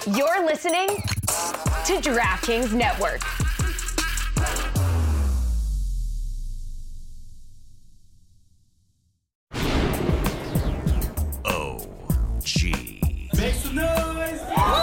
You're listening to DraftKings Network. Make some noise!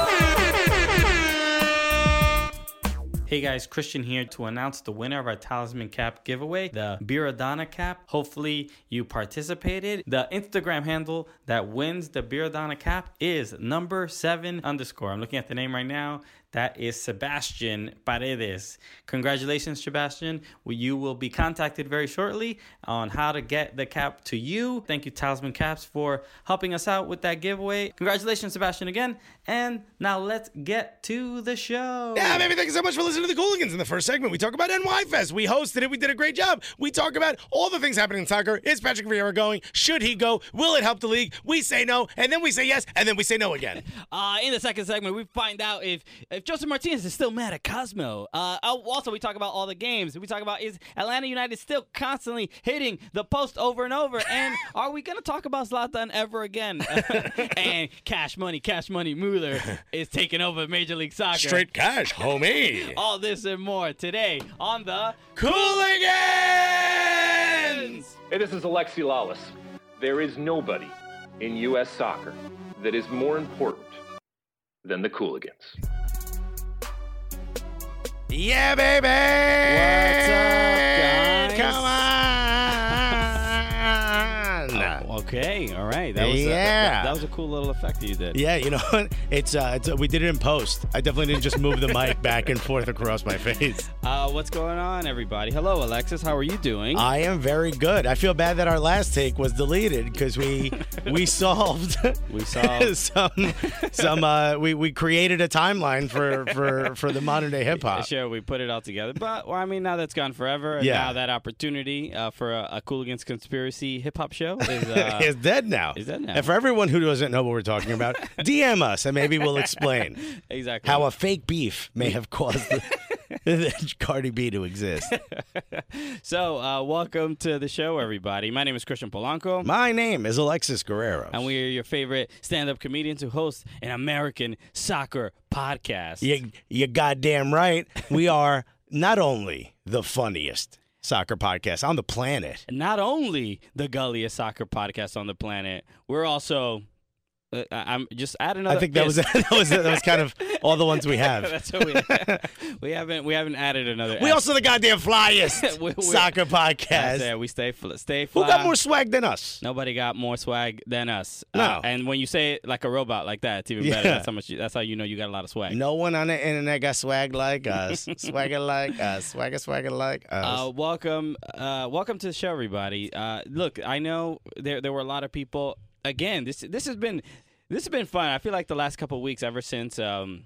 Hey guys, Christian here to announce the winner of our Talisman Cap giveaway, the Biradana Cap. Hopefully you participated. The Instagram handle that wins the Biradana Cap is #7_. I'm looking at the name right now. That is Sebastian Paredes. Congratulations, Sebastian. You will be contacted very shortly on how to get the cap to you. Thank you, Talisman Caps, for helping us out with that giveaway. Congratulations, Sebastian, again. And now let's get to the show. Yeah, baby, thank you so much for listening to the Cooligans. In the first segment, we talk about NY Fest. We hosted it. We did a great job. We talk about all the things happening in soccer. Is Patrick Vieira going? Should he go? Will it help the league? We say no, and then we say yes, and then we say no again. In the second segment, we find out if Joseph Martinez is still mad at Cosmo. Also, we talk about all the games. We talk about, is Atlanta United still constantly hitting the post over and over? And are we going to talk about Zlatan ever again? And Cash Money Mueller is taking over Major League Soccer. Straight cash, homie. All this and more today on the Cooligans! Hey, this is Alexi Lawless. There is nobody in U.S. soccer that is more important than the Cooligans. Yeah, baby! What's up, guys? Come on! Okay, all right. That was that was a cool little effect that you did. Yeah, you know what? It's we did it in post. I definitely didn't just move the mic back and forth across my face. What's going on, everybody? Hello, Alexis. How are you doing? I am very good. I feel bad that our last take was deleted because we solved we created a timeline for the modern day hip hop. Sure, we put it all together. But well, I mean, now that's gone forever. And now that opportunity for a Cooligans Conspiracy hip hop show is dead now. Is dead now. And for everyone who doesn't know what we're talking about, DM us and maybe we'll explain exactly how a fake beef may have caused the Cardi B to exist. So, welcome to the show, everybody. My name is Christian Polanco. My name is Alexis Guerrero. And we are your favorite stand-up comedians who host an American soccer podcast. You're goddamn right. We are not only the funniest soccer podcast on the planet. Not only the gulliest soccer podcast on the planet, we're also... I'm just add another. I think that was kind of all the ones we have. That's what we haven't added another. We also the goddamn flyest soccer podcast. Yeah, we stay fly. Who got more swag than us? Nobody got more swag than us. No. And when you say it like a robot like that, it's even better. That's how you know you got a lot of swag. No one on the internet got swag like us. Swagger like us. Swagger like us. Welcome to the show, everybody. Look, I know there were a lot of people. Again, this has been fun. I feel like the last couple of weeks, ever since since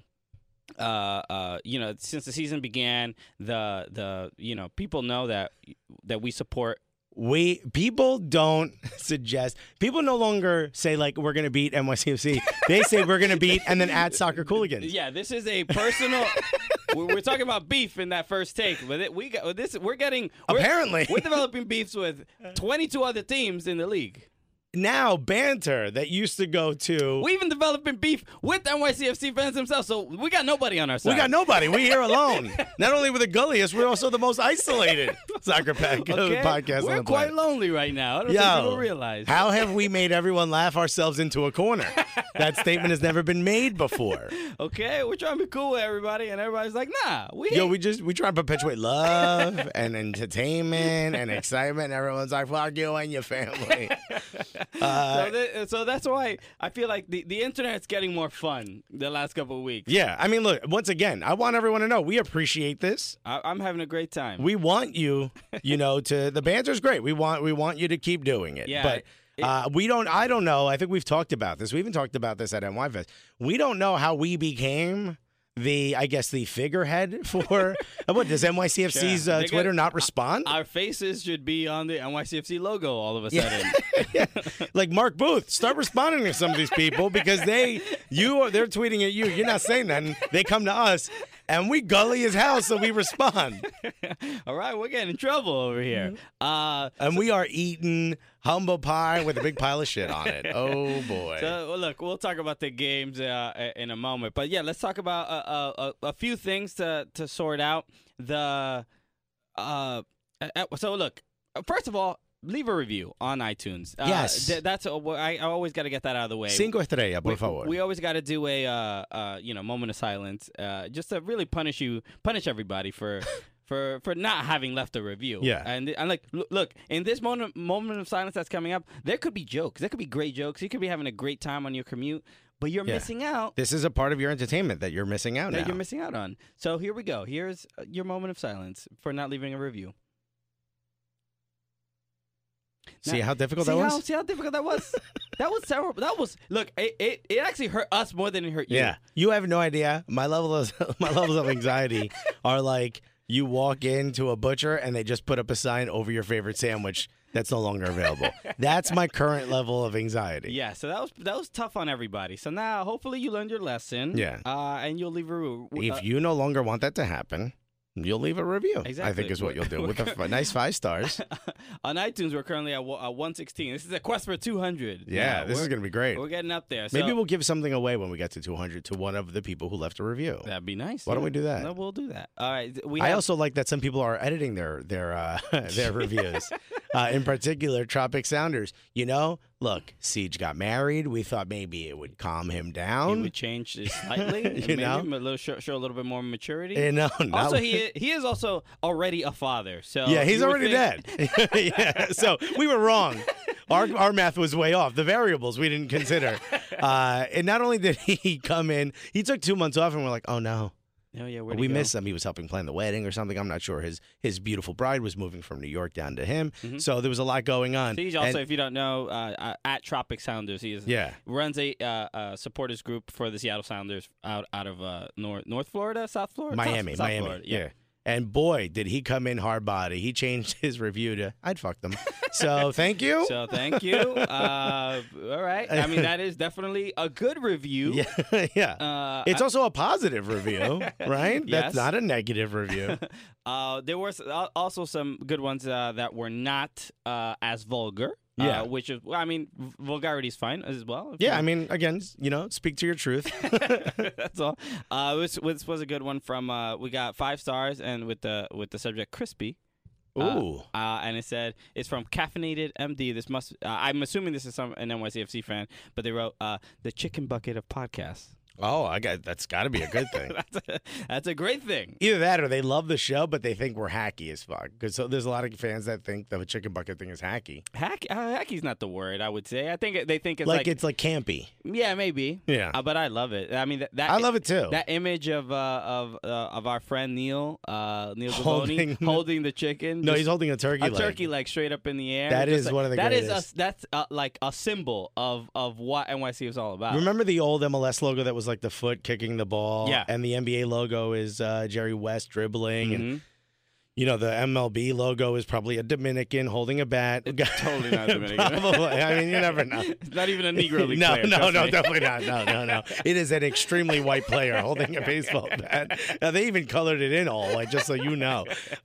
the season began, the people know that we support. People don't suggest. People no longer say like we're gonna beat NYCFC. They say we're gonna beat and then add Soccer Cooligans. Yeah, this is a personal. We're talking about beef in that first take, but we're developing beefs with 22 other teams in the league. Now, banter that used to go to... We even developing beef with NYCFC fans themselves, so we got nobody on our side. We got nobody. We're here alone. Not only with the gulliest, we're also the most isolated soccer podcast. We're quite lonely right now. I don't think people realize. How have we made everyone laugh ourselves into a corner? That statement has never been made before. Okay, we're trying to be cool with everybody, and everybody's like, nah. We try and perpetuate love and entertainment and excitement, and everyone's like, fuck you and your family. So that's why I feel like the internet's getting more fun the last couple of weeks. Yeah, I mean, look, once again, I want everyone to know we appreciate this. I'm having a great time. We want you, the banter's great. We want you to keep doing it. Yeah, but I don't know. I think we've talked about this. We even talked about this at NY Fest. We don't know how we became the figurehead for what does NYCFC's Twitter not respond? Our faces should be on the NYCFC logo all of a sudden. Yeah. Like Mark Booth, start responding to some of these people because they're tweeting at you. You're not saying that. And they come to us and we gully as hell, so we respond. All right, we're getting in trouble over here. And we are eating humble pie with a big pile of shit on it. Oh, boy. So, well, look, we'll talk about the games in a moment. But, yeah, let's talk about a few things to sort out. So, look, first of all, leave a review on iTunes. Yes. That's I always got to get that out of the way. 5 estrellas, por favor. We always got to do a moment of silence, just to really punish everybody for not having left a review. Yeah. And like, look, in this moment of silence that's coming up, there could be jokes. There could be great jokes. You could be having a great time on your commute, but you're missing out. This is a part of your entertainment that you're missing out that now. you're missing out on. So here we go. Here's your moment of silence for not leaving a review. See how difficult that was? See how difficult that was? That was terrible. That was, look, it actually hurt us more than it hurt you. Yeah. You have no idea. My levels of anxiety are like you walk into a butcher and they just put up a sign over your favorite sandwich that's no longer available. That's my current level of anxiety. Yeah, so that was tough on everybody. So now hopefully you learned your lesson. Yeah. And you'll leave a review. If you no longer want that to happen, you'll leave a review. Exactly. I think is what you'll do with a nice 5 stars. On iTunes, we're currently at 116. This is a quest for 200. Yeah, this is going to be great. We're getting up there. Maybe So we'll give something away when we get to 200 to one of the people who left a review. that'd be nice. Why don't we do that? No, we'll do that. All right. I also like that some people are editing their reviews. In particular, Tropic Sounders. You know, look, Siege got married. We thought maybe it would calm him He down. would change it slightly. You maybe know? show a little bit more maturity. No, Also, he is also already a father. So yeah, he's you would already think- dead. Yeah, so we were wrong. Our math was way off. The variables we didn't consider. And not only did he come in, he took 2 months off, and we're like, oh no. Oh, yeah, We missed him. He was helping plan the wedding or something. I'm not sure. His beautiful bride was moving from New York down to him. So there was a lot going on. He's also, if you don't know, at Tropic Sounders. He runs a supporters group for the Seattle Sounders out of North Florida, South Florida? Miami. Florida. Yeah. And boy, did he come in hard body. He changed his review to, I'd fuck them. So thank you. So thank you. All right. I mean, that is definitely a good review. Yeah. Yeah. It's also a positive review, right? Yes. That's not a negative review. There were also some good ones that were not as vulgar. Yeah. Which is, I mean, vulgarity is fine as well. Yeah, I mean, again, speak to your truth. That's all. This was a good one from. We got 5 stars and with the subject crispy. Ooh. And it said it's from Caffeinated MD. This must. I'm assuming this is an NYCFC fan, but they wrote the chicken bucket of podcasts. Oh, that's got to be a good thing. That's a great thing. Either that or they love the show, but they think we're hacky as fuck. Because there's a lot of fans that think the chicken bucket thing is hacky. Hacky's not the word, I would say. I think they think it's like it's like campy. Yeah, maybe. Yeah. But I love it. I mean, that I love it too. That image of our friend Neil Holding- Gavoni holding the chicken. No, he's holding a turkey leg. A turkey leg straight up in the air. That Just is like, one of the that greatest. That's like a symbol of what NYC is all about. Remember the old MLS logo that was like the foot kicking the ball? Yeah. And the NBA logo is Jerry West dribbling. Mm-hmm. And, the MLB logo is probably a Dominican holding a bat. Totally not Dominican. Probably. I mean, you never know. It's not even a Negro League No, player. no, trust me. definitely not. No. It is an extremely white player holding a baseball bat. Now, they even colored it in all white, just so you know.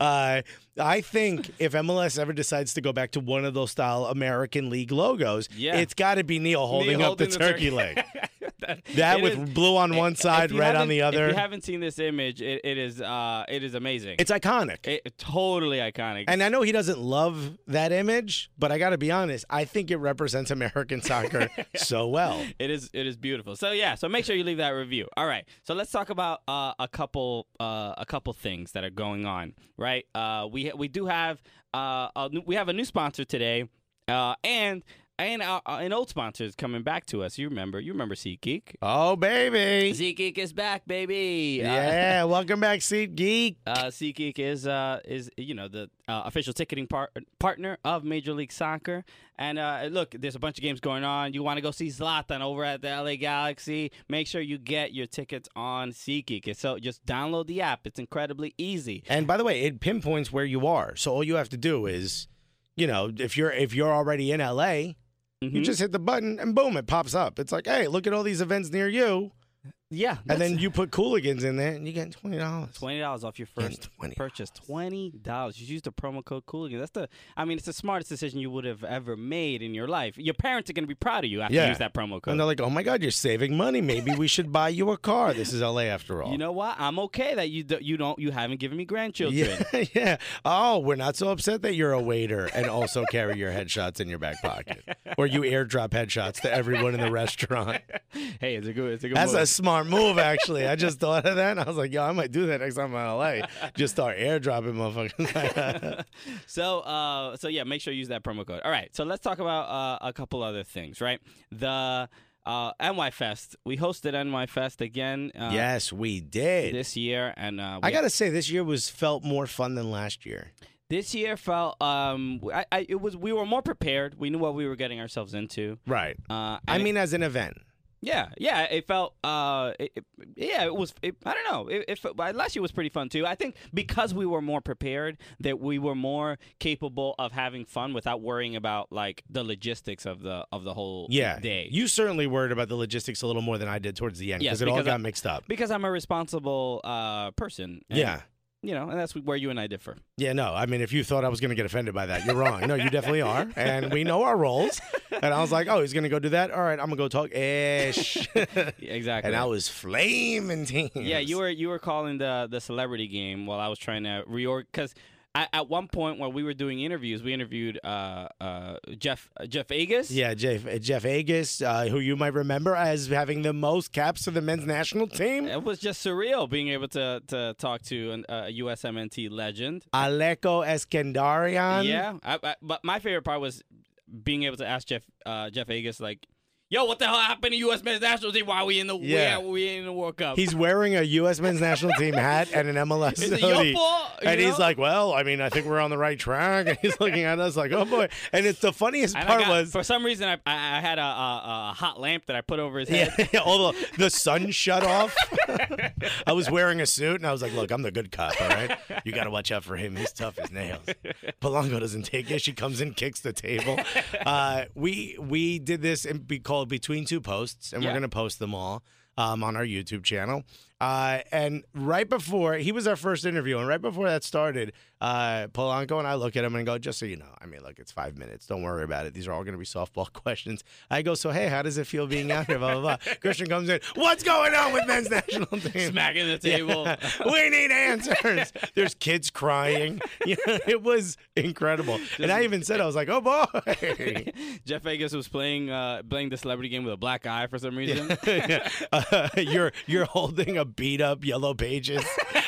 I think if MLS ever decides to go back to one of those style American League logos, it's got to be Neil holding up the turkey leg. That with blue on one side, red on the other. If you haven't seen this image, it is amazing. It's iconic. Totally iconic. And I know he doesn't love that image, but I got to be honest, I think it represents American soccer so well. It is beautiful. So so make sure you leave that review. All right. So let's talk about a couple things that are going on. Right. We do have we have a new sponsor today, and an old sponsor is coming back to us. You remember SeatGeek? Oh, baby. SeatGeek is back, baby. Yeah, welcome back, SeatGeek. SeatGeek is the official ticketing partner of Major League Soccer. And look, there's a bunch of games going on. You want to go see Zlatan over at the LA Galaxy? Make sure you get your tickets on SeatGeek. So just download the app. It's incredibly easy. And by the way, it pinpoints where you are. So all you have to do is, if you're already in LA. You just hit the button and boom, it pops up. It's like, hey, look at all these events near you. Yeah. And then you put Cooligans in there, and you get $20. $20 off your first $20. purchase. $20. You use the promo code Cooligans. It's the smartest decision you would have ever made in your life. Your parents are going to be proud of you after you use that promo code. And they're like, oh my God, you're saving money. Maybe we should buy you a car. This is LA after all. You know what? I'm okay that you haven't given me grandchildren. Yeah, yeah. Oh, we're not so upset that you're a waiter and also carry your headshots in your back pocket, or you airdrop headshots to everyone in the restaurant. Hey, it's a good That's move. a smart move, actually. I just thought of that, and I was like, yo, I might do that next time I'm in LA. Just start airdropping motherfuckers. So yeah, make sure you use that promo code. All right, so let's talk about a couple other things, right? The NY Fest. We hosted NY Fest again. Yes, we did. This year, and I gotta say, this year felt more fun than last year. This year felt we were more prepared. We knew what we were getting ourselves into. Right. As an event. Yeah, it felt. It was. I don't know. Last year was pretty fun too. I think because we were more prepared, that we were more capable of having fun without worrying about like the logistics of the whole day. You certainly worried about the logistics a little more than I did towards the end because it all got mixed up. Because I'm a responsible person. And, and that's where you and I differ. Yeah, no. If you thought I was going to get offended by that, you're wrong. No, you definitely are. And we know our roles. And I was like, oh, he's going to go do that? All right, I'm going to go talk ish. Exactly. And I was flaming teams. Yeah, you were calling the celebrity game while I was trying to reorg. Because at one point when we were doing interviews, we interviewed Jeff Agus. Yeah, Jeff Agus, who you might remember as having the most caps for the men's national team. It was just surreal being able to talk to a USMNT legend. Aleko Eskandarian. Yeah, but my favorite part was being able to ask Jeff Agus, like, yo, what the hell happened to U.S. men's national team? Why are we in the World Cup? He's wearing a U.S. men's national team hat and an MLS Is it hoodie. your fault? And he's like, well, I think we're on the right track. And he's looking at us like, oh, boy. And it's the funniest part was... For some reason, I had a hot lamp that I put over his head. Yeah, although the sun shut off. I was wearing a suit, and I was like, look, I'm the good cop, all right? You got to watch out for him. He's tough as nails. Polanco doesn't take it. She comes in, kicks the table. We did this called Between Two Posts, and we're going to post them all on our YouTube channel. And right before, he was our first interview, and right before that started, Polanco and I look at him and go, just so you know, look, it's 5 minutes. Don't worry about it. These are all going to be softball questions. I go, so, hey, how does it feel being out here? Blah, blah, blah. Christian comes in, what's going on with men's national team? Smacking the table. Yeah. We need answers. There's kids crying. It was incredible. And I even said, I was like, oh, boy. Jeff Agus was playing the celebrity game with a black eye for some reason. You're holding a beat up Yellow Pages.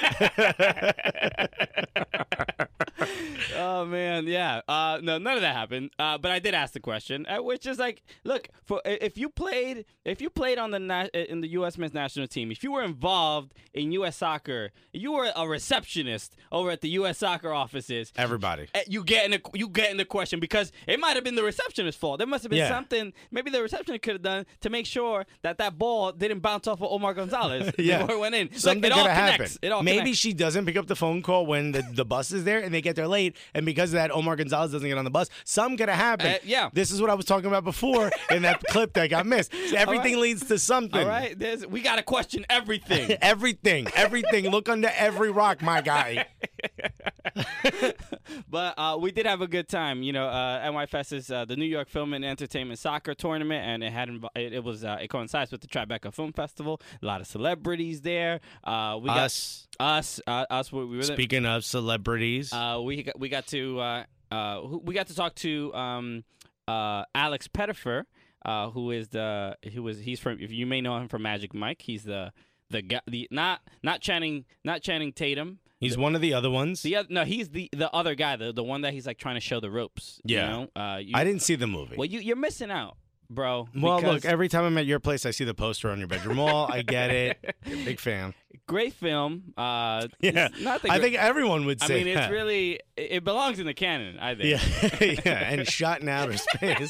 Oh man, yeah. No, none of that happened. But I did ask the question, which is like, look, if you played on in the U.S. men's national team, if you were involved in U.S. soccer, you were a receptionist over at the U.S. soccer offices. Everybody, you get in the question because it might have been the receptionist's fault. There must have been something maybe the receptionist could have done to make sure that ball didn't bounce off of Omar Gonzalez before it went in. Something could have happened. Maybe connects. she doesn't pick up the phone call when the bus is there and they get there late, and because of that, Omar Gonzalez doesn't get on the bus. Something could have happened. This is what I was talking about before in that clip that got missed. So everything leads to something. All right, we got to question everything. Everything. Look under every rock, my guy. But we did have a good time. NY Fest is the New York Film and Entertainment Soccer Tournament, and it coincides with the Tribeca Film Festival. A lot of celebrities there. We got us. We were there. Speaking of celebrities, we got to talk to Alex Pettifer, he's from, if you may know him from Magic Mike. He's the guy, not Channing Tatum. He's one of the other ones. He's the other guy, the one that he's like trying to show the ropes. Yeah, I didn't see the movie. Well, you're missing out, bro. Well, look, every time I'm at your place, I see the poster on your bedroom wall. I get it. Big fan. Great film. I think everyone would say it's really, it belongs in the canon, I think. Yeah, and shot in outer space.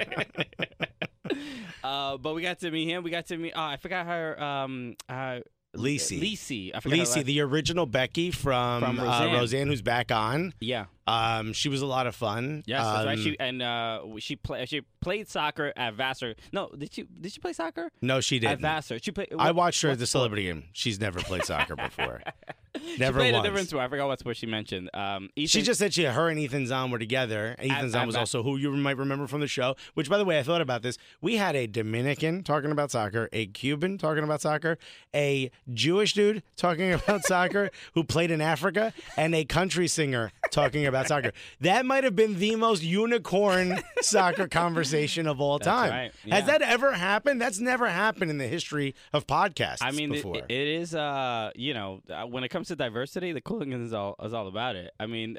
But we got to meet him. We got to meet, I forgot her, Lisi. I forgot her Lisi, last- the original Becky from Roseanne. Roseanne, who's back on. Yeah. She was a lot of fun. Yes, that's right. She played soccer at Vassar. No, did she play soccer No, she at didn't. Vassar? She played. I watched her what at the sport? celebrity game. She's never played soccer before. She Never played once. a different sport. I forgot what sport she mentioned. She Ethan- just said her and Ethan Zahn were together. And Ethan Zahn was also who you might remember from the show, which, by the way, I thought about this. We had a Dominican talking about soccer, a Cuban talking about soccer, a Jewish dude talking about soccer who played in Africa, and a country singer talking about soccer. That might have been the most unicorn soccer conversation of all time. right, Has yeah. that ever happened? That's never happened in the history of podcasts I mean, before. it is. When it comes to diversity, the Cooligans is all about it. I mean,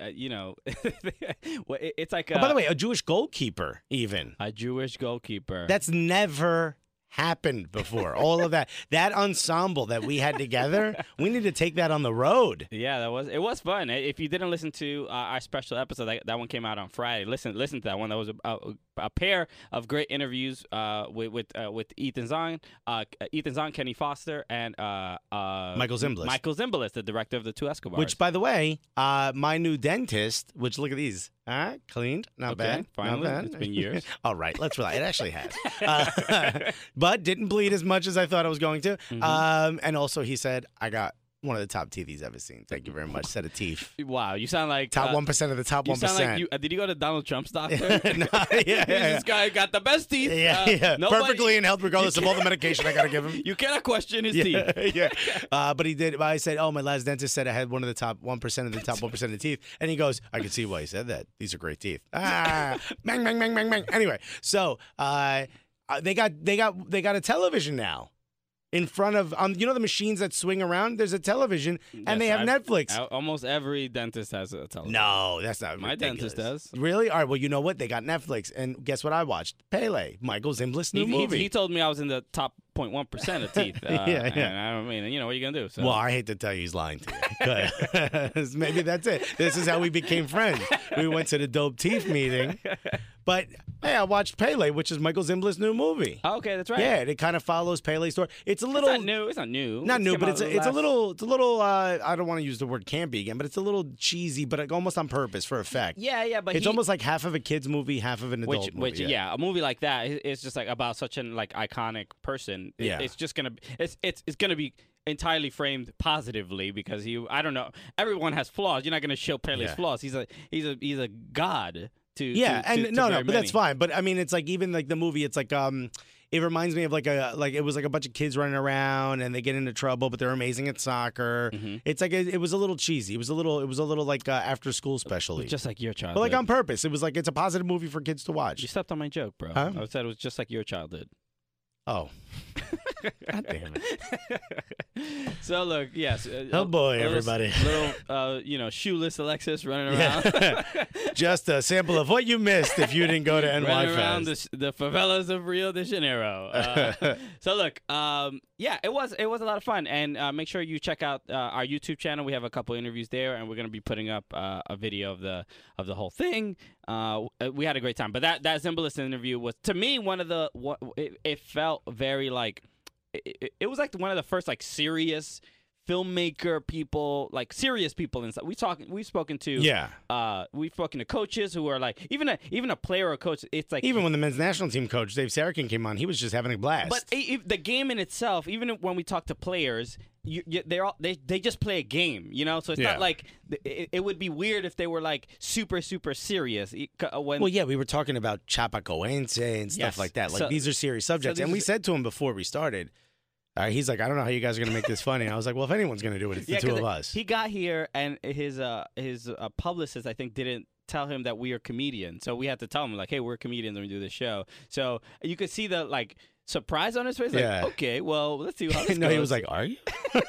it's like. Oh, by the way, a Jewish goalkeeper, even. a Jewish goalkeeper. That's never happened before. All of that ensemble that we had together, we need to take that on the road. Yeah, it was fun. If you didn't listen to our special episode, that one came out on Friday. Listen to that one. That was a pair of great interviews with Ethan Zahn, Kenny Foster, and Michael Zimbalist. Michael Zimbalist, the director of the Two Escobars. Which, by the way, my new dentist, which look at these. Cleaned. Not Okay, bad. finally. Not bad. It's been years. All right, let's relax. It actually has. But didn't bleed as much as I thought it was going to. Mm-hmm. And also, he said, I got one of the top teeth he's ever seen. Thank you very much. Set of teeth. Wow, you sound like Top 1% of the top 1%. You sound like you. Did you go to Donald Trump's doctor? No, yeah. This guy got the best teeth. Yeah. Nobody- Perfectly in health, regardless of all the medication I got to give him. You cannot question his teeth. Yeah. But he did. I said, my last dentist said I had one of the top 1% of the top 1% of the teeth. And he goes, I can see why he said that. These are great teeth. Bang, bang, bang, bang, bang. Anyway, so they got a television now. In front of the machines that swing around, there's a television, and they have Netflix. Almost every dentist has a television. No, that's not My ridiculous. dentist does. Really? All right, well, you know what? They got Netflix, and guess what I watched? Pele, Michael Zimbalist's new movie. He told me I was in the top 0.1% of teeth. Yeah. And I mean, what are you going to do? So. Well, I hate to tell you he's lying to you. 'Cause maybe that's it. This is how we became friends. We went to the Dope Teeth meeting. But, hey, I watched Pele, which is Michael Zimbalist's new movie. Oh, okay, that's right. Yeah, it kind of follows Pele's story. It's a little... It's not new. Not new, came but out it's a last- little. I don't want to use the word campy again, but it's a little cheesy, but almost on purpose for effect. Yeah, but It's almost like half of a kid's movie, half of an adult movie. Which, yeah, a movie like that is just like about such an iconic person. Yeah. It's just gonna it's gonna be entirely framed positively because I don't know, everyone has flaws. You're not gonna show Pele's Yeah. flaws. He's a god. Yeah, to and very but that's many. fine. But I mean, it's like even like the movie. It's like it reminds me of it was like a bunch of kids running around and they get into trouble, but they're amazing at soccer. Mm-hmm. It's like it was a little cheesy. It was a little like after school special. Just like your childhood. But like on purpose. It was like it's a positive movie for kids to watch. You stepped on my joke, bro. Huh? I said it was just like your childhood. Oh. God damn it. So look, yes. Oh, boy, everybody. Little, shoeless Alexis running around. Just a sample of what you missed if you didn't go to NY running around Fest. the favelas of Rio de Janeiro. So look, it was a lot of fun, and make sure you check out our YouTube channel. We have a couple interviews there, and we're going to be putting up a video of the whole thing. We had a great time, but that Zimbalist interview was, to me, it felt very like it was like one of the first like serious filmmaker people, like serious people inside. We've spoken to coaches who are like even a player or coach. It's like Even when the men's national team coach Dave Sarakin came on, he was just having a blast. But the game in itself, even when we talk to players, they just play a game, So it's not like it would be weird if they were like super super serious. we were talking about Chapecoense and stuff Yes. like that. Like So- these are serious subjects, and we said to him before we started. He's like, I don't know how you guys are going to make this funny. And I was like, well, if anyone's going to do it, it's the two of us. He got here, and his publicist, I think, didn't tell him that we are comedians. So we had to tell him, like, hey, we're comedians and we do this show. So you could see the, like, surprise on his face. Like, Yeah. okay, well, let's see how this No, goes. he was like, are you?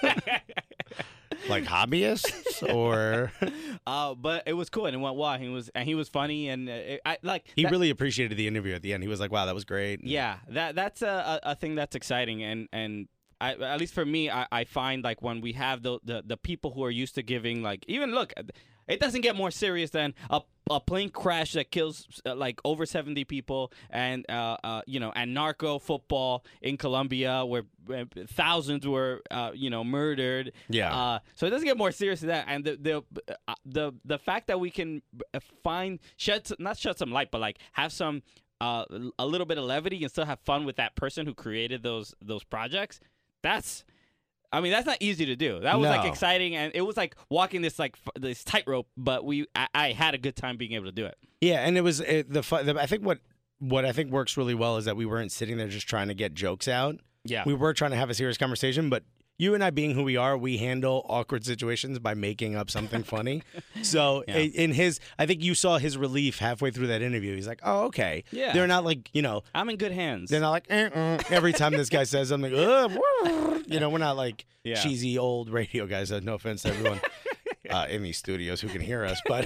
Like hobbyists or but it was cool and it went well. He was funny and he really appreciated the interview at the end. He was like, "Wow, that was great." Yeah, that's a thing that's exciting and at least for me, I find like when we have the people who are used to giving, like, even look, it doesn't get more serious than a a plane crash that kills like over 70 people, and and narco football in Colombia where thousands were murdered. Yeah. So it doesn't get more serious than that, and the fact that we can shed some light, but like have some a little bit of levity and still have fun with that person who created those projects. That's not easy to do. That was like exciting, and it was like walking this this tightrope. But I had a good time being able to do it. Yeah, and it was I think what I think works really well is that we weren't sitting there just trying to get jokes out. Yeah, we were trying to have a serious conversation, but you and I, being who we are, we handle awkward situations by making up something funny. So I think you saw his relief halfway through that interview. He's like, oh, okay. Yeah. They're not like, I'm in good hands. They're not like, every time this guy says something, we're not like cheesy old radio guys. No offense to everyone in these studios who can hear us, but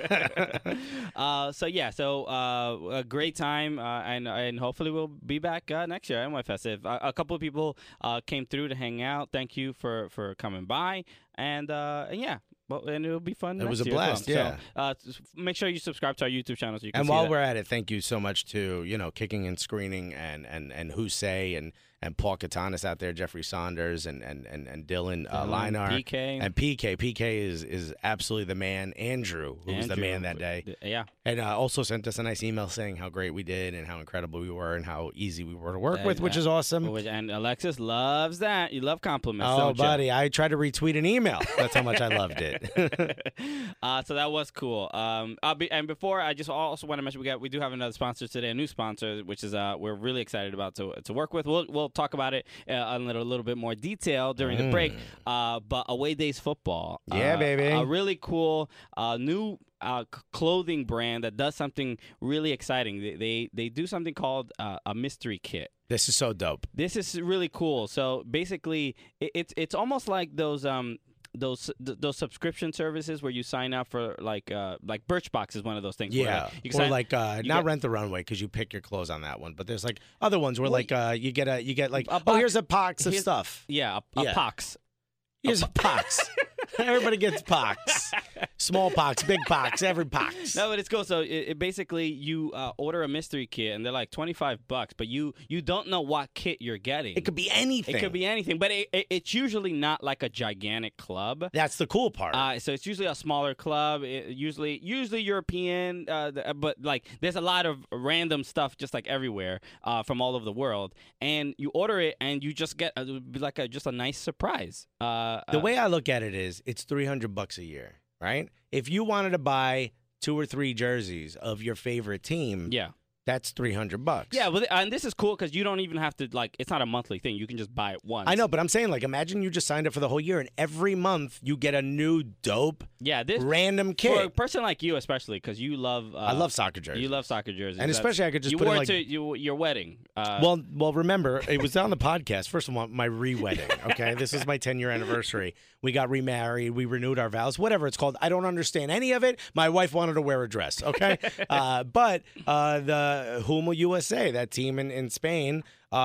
a great time, and hopefully we'll be back next year at NYFest. If a couple of people came through to hang out, thank you for coming by, and it'll be fun. It was a next year blast, as well. So make sure you subscribe to our YouTube channel so you can and see while that. we're at it, thank you so much to Kicking and Screening and Who Say and Paul Katanis out there, Jeffrey Saunders and Dylan Linar, PK. and PK. PK is absolutely the man. Andrew, who was the man that day, and also sent us a nice email saying how great we did and how incredible we were and how easy we were to work with, which is awesome. And Alexis loves that. You love compliments. Oh, don't buddy, you? I tried to retweet an email. That's how much I loved it. So that was cool. And before, I just also want to mention we do have another sponsor today, a new sponsor, which is we're really excited about to work with. We'll talk about it in a little bit more detail during the break. But Away Days Football, baby, a really cool new clothing brand that does something really exciting. They do something called a mystery kit. This is so dope. This is really cool. So basically, it's almost like those subscription services where you sign up for like Birchbox is one of those things. Yeah, where, not Rent the Runway because you pick your clothes on that one. But there's like other ones where you get like a box, here's a box of stuff. Yeah, a pox. Here's a pox. Everybody gets pox. Small pox, big pox, every pox. No, but it's cool. So it basically you order a mystery kit and they're like $25, but you don't know what kit you're getting. It could be anything. It could be anything, but it's usually not like a gigantic club. That's the cool part. So it's usually a smaller club, usually European, but like there's a lot of random stuff just like everywhere from all over the world, and you order it and you just get just a nice surprise. The way I look at it is it's $300 a year, right? If you wanted to buy 2 or 3 jerseys of your favorite team, that's $300. Yeah, well, and this is cool because you don't even have to it's not a monthly thing. You can just buy it once. I know, but I'm saying imagine you just signed up for the whole year, and every month you get a new dope, random kit. For a person like you, especially because you love, I love soccer jerseys. You love soccer jerseys, and especially I could just you put wore it to your wedding. Well, remember it was on the podcast. First of all, my re-wedding. Okay, this is my 10-year anniversary. We got remarried. We renewed our vows. Whatever it's called. I don't understand any of it. My wife wanted to wear a dress. Okay, but the Humo USA, that team in Spain,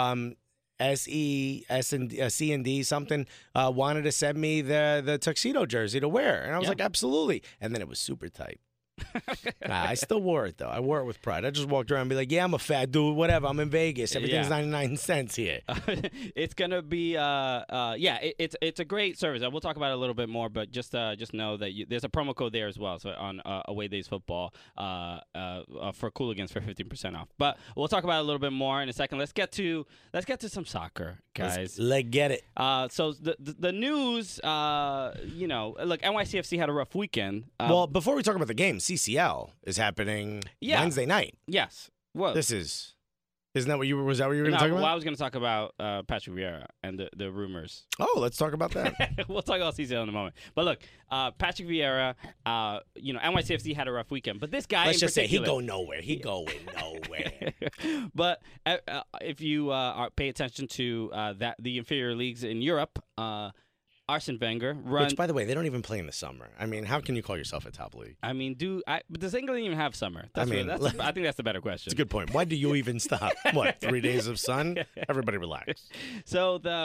C and D something, wanted to send me the tuxedo jersey to wear, and I was like, absolutely. And then it was super tight. I still wore it though. I wore it with pride. I just walked around and be like, yeah, I'm a fat dude, whatever. I'm in Vegas. Everything's 99 cents here. It's gonna be it's a great service. We'll talk about it a little bit more, but just know that there's a promo code there as well. So on Away Days Football for Cooligans for 15% off. But we'll talk about it a little bit more in a second. Let's get to some soccer, guys. Let's get it. So the news, look, NYCFC had a rough weekend. Well, before we talk about the game, CCL is happening Wednesday night. Yes. Well, isn't that what you were? Was that what you were going to talk about? Well, I was going to talk about Patrick Vieira and the rumors. Oh, let's talk about that. We'll talk about CCL in a moment. But look, Patrick Vieira, NYCFC had a rough weekend, but this guy, let's just say he go nowhere. He going nowhere. But if you pay attention to the inferior leagues in Europe. Arsene Wenger Which, by the way, they don't even play in the summer. I mean, how can you call yourself a top league? I mean, does England even have summer? I think that's the better question. It's a good point. Why do you even stop? What, 3 days of sun? Everybody relax. So the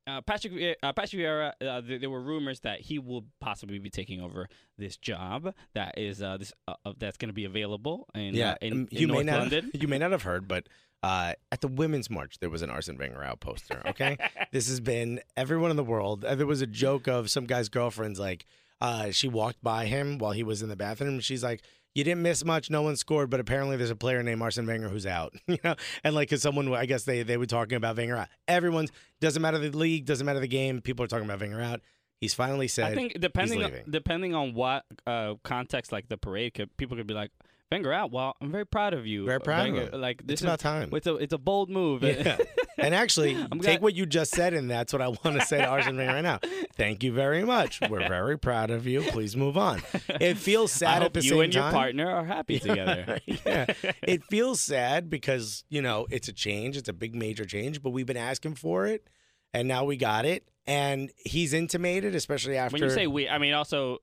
Patrick Vieira, there were rumors that he will possibly be taking over this job that is that's going to be available in North London. You may not have heard, but at the Women's March, there was an Arsene Wenger out poster, okay? This has been everyone in the world. There was a joke of some guy's girlfriend's like, she walked by him while he was in the bathroom, and she's like, you didn't miss much, no one scored, but apparently there's a player named Arsene Wenger who's out, you know? And like, cause someone, I guess they were talking about Wenger out. Doesn't matter the league, doesn't matter the game, people are talking about Wenger out. He's finally said, I think depending on what context, like the parade, people could be like, Wenger out. Well, I'm very proud of you. Very proud Wenger, of him. Like, this it's about time. It's a bold move. Yeah. And actually, take what you just said, and that's what I want to say to Arsene Wenger right now. Thank you very much. We're very proud of you. Please move on. It feels sad at the same time. You and your partner are happy together. Yeah. It feels sad because, you know, it's a change. It's a big major change, but we've been asking for it, and now we got it. And he's intimated, especially after. When you say we, I mean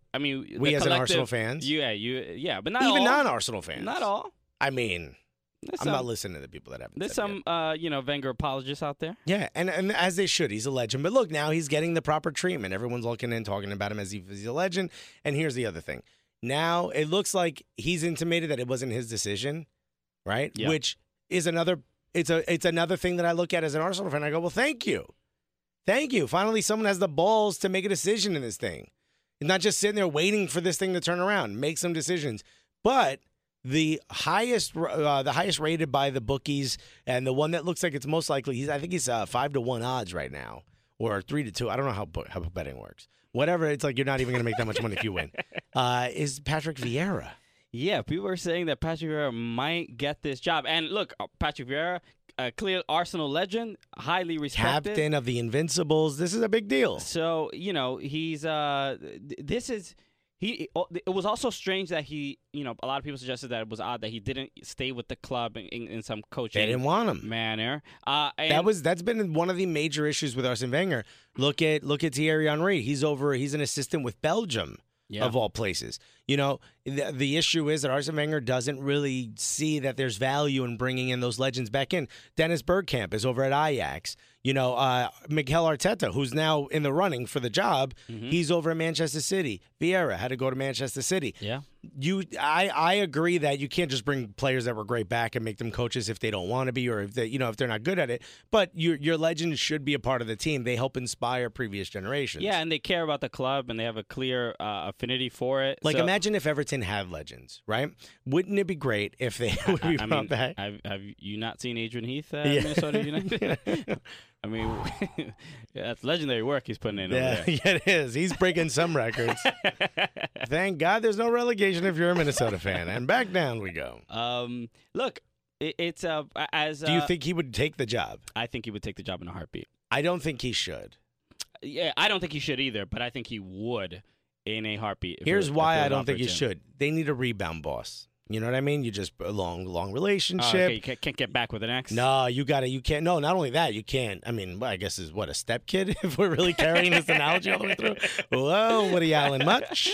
we as an Arsenal fans. Yeah, but not even all. non-Arsenal fans. Not all. I mean, I'm not listening to the people that haven't. There's said some, Wenger apologists out there. Yeah, and as they should. He's a legend. But look, now he's getting the proper treatment. Everyone's looking and talking about him as if he's a legend. And here's the other thing. Now it looks like he's intimated that it wasn't his decision, right? Yeah. Which is another. It's another thing that I look at as an Arsenal fan. I go, well, thank you. Thank you. Finally, someone has the balls to make a decision in this thing. It's not just sitting there waiting for this thing to turn around. Make some decisions. But the highest rated by the bookies, and the one that looks like it's most likely, I think he's 5-1 odds right now, or 3-2. I don't know how betting works. Whatever, it's like you're not even going to make that much money if you win. Is Patrick Vieira. Yeah, people are saying that Patrick Vieira might get this job. And look, Patrick Vieira, a clear Arsenal legend, highly respected. Captain of the Invincibles. This is a big deal. So, he's it was also strange that he, a lot of people suggested that it was odd that he didn't stay with the club in some coaching. They didn't want him. Manner. That's been one of the major issues with Arsene Wenger. Look at Thierry Henry. He's an assistant with Belgium. Yeah. Of all places. The issue is that Arsene Wenger doesn't really see that there's value in bringing in those legends back in. Dennis Bergkamp is over at Ajax. Mikel Arteta, who's now in the running for the job, he's over at Manchester City. Vieira had to go to Manchester City. Yeah. I agree that you can't just bring players that were great back and make them coaches if they don't want to be, or if they're not good at it. But your legends should be a part of the team. They help inspire previous generations. Yeah, and they care about the club, and they have a clear affinity for it. Like, imagine if Everton had legends, right? Wouldn't it be great if they would be brought back? Have you not seen Adrian Heath at Minnesota United? I mean, that's legendary work he's putting in over there. Yeah, it is. He's breaking some records. Thank God there's no relegation if you're a Minnesota fan. And back down we go. Look, it's Do you think he would take the job? I think he would take the job in a heartbeat. I don't think he should. Yeah, I don't think he should either, but I think he would in a heartbeat. Here's why I don't think he should. They need a rebound boss. You know what I mean? You just a long relationship. Okay. You can't get back with an ex. No, you can't. No, not only that, you can't. I mean, I guess is what, a stepkid? If we're really carrying this analogy all the way through. Whoa, Woody Allen, much?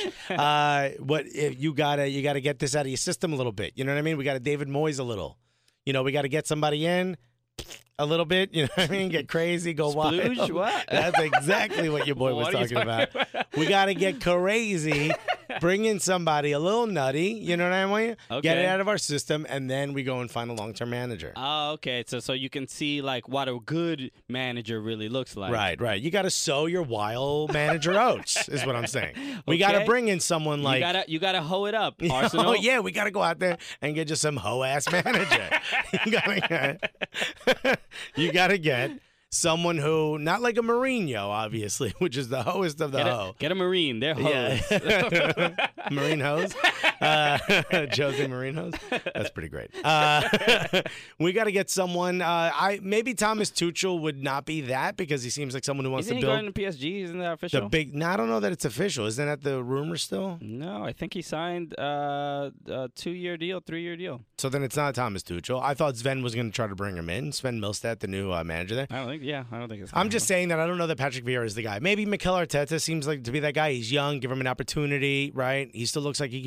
You gotta get this out of your system a little bit. You know what I mean? We got to David Moyes a little. We got to get somebody in a little bit. You know what I mean? Get crazy, go Splooge, wild. What? That's exactly what your boy was talking about. We got to get crazy. Bring in somebody a little nutty, you know what I mean? Okay. Get it out of our system, and then we go and find a long-term manager. Oh, okay. So you can see like what a good manager really looks like. Right. You got to sow your wild manager oats, is what I'm saying. We got to bring in someone like you gotta hoe it up, Arsenal. Oh yeah, we got to go out there and get just some hoe-ass manager. You got to get someone who, not like a Mourinho, obviously, which is the hoest of the hoe. Get a Marine. They're hoes. Yeah. Marine hose. Jose Marine hose. That's pretty great. We got to get someone. Maybe Thomas Tuchel would not be that, because he seems like someone who wants to build. Isn't he going to PSG? Isn't that official? No, I don't know that it's official. Isn't that the rumor still? No, I think he signed a 2-year deal, 3-year deal. So then it's not Thomas Tuchel. I thought Sven was going to try to bring him in. Sven Milstedt, the new manager there. I don't think it's. I'm just saying that I don't know that Patrick Vieira is the guy. Maybe Mikel Arteta seems like to be that guy. He's young. Give him an opportunity, right? He still looks like he can play.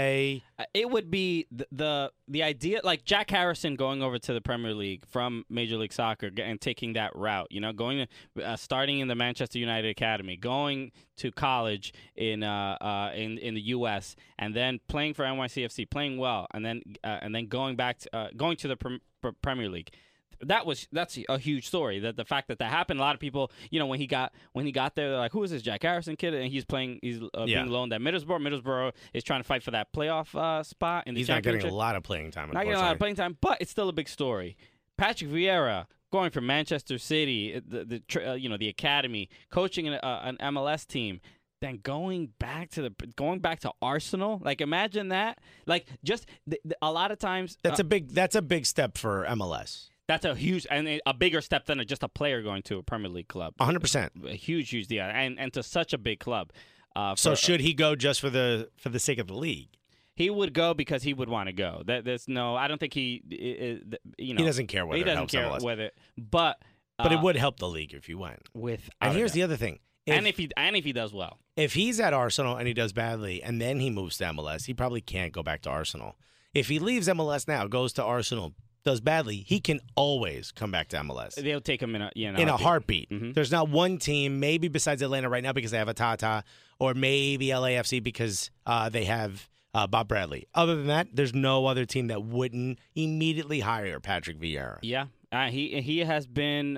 play. It would be the idea, like Jack Harrison going over to the Premier League from Major League Soccer and taking that route. Going to starting in the Manchester United Academy, going to college in the U.S. and then playing for NYCFC, playing well, and then going back to, going to the Premier League. That's a huge story. That the fact that happened, a lot of people, when he got there, they're like, who is this Jack Harrison kid? And he's being loaned at Middlesbrough. Middlesbrough is trying to fight for that playoff spot in the He's not championship. getting a lot of playing time. Not getting a lot of playing time, but it's still a big story. Patrick Vieira going from Manchester City, the academy, coaching an MLS team. Then going back to Arsenal, like imagine that. Like just a lot of times That's a big step for MLS. That's a huge and a bigger step than just a player going to a Premier League club. 100%. A huge deal, and to such a big club. So should he go just for the sake of the league? He would go because he would want to go. There's no. I don't think he. He doesn't care whether he doesn't it helps care MLS. whether. But it would help the league if you went. And here's the other thing. If he does well. If he's at Arsenal and he does badly, and then he moves to MLS, he probably can't go back to Arsenal. If he leaves MLS now, goes to Arsenal, does badly, he can always come back to MLS. They'll take him in a heartbeat. Mm-hmm. There's not one team, maybe besides Atlanta right now because they have a Tata, or maybe LAFC because they have Bob Bradley. Other than that, there's no other team that wouldn't immediately hire Patrick Vieira. Yeah, he has been,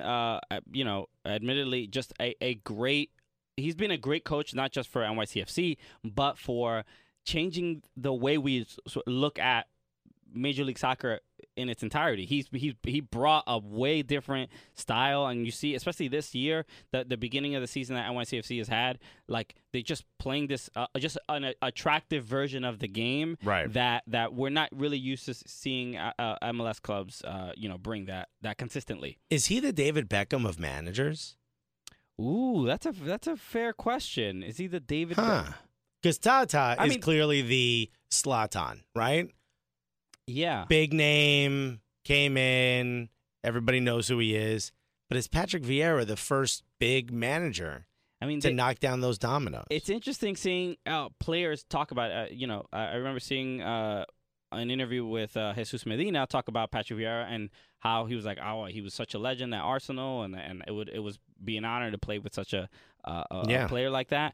admittedly, just a great. He's been a great coach, not just for NYCFC, but for changing the way we look at Major League Soccer in its entirety. He brought a way different style, and you see, especially this year, the beginning of the season that NYCFC has had, like they just playing this just an attractive version of the game, right? That we're not really used to seeing MLS clubs, bring that consistently. Is he the David Beckham of managers? Ooh, that's a fair question. Is he the David? Because Tata is clearly the Zlatan, right? Yeah. Big name, came in, everybody knows who he is. But is Patrick Vieira the first big manager to knock down those dominoes? It's interesting seeing players talk about, I remember seeing an interview with Jesus Medina talk about Patrick Vieira and how he was like, he was such a legend at Arsenal, and it was be an honor to play with such a player like that.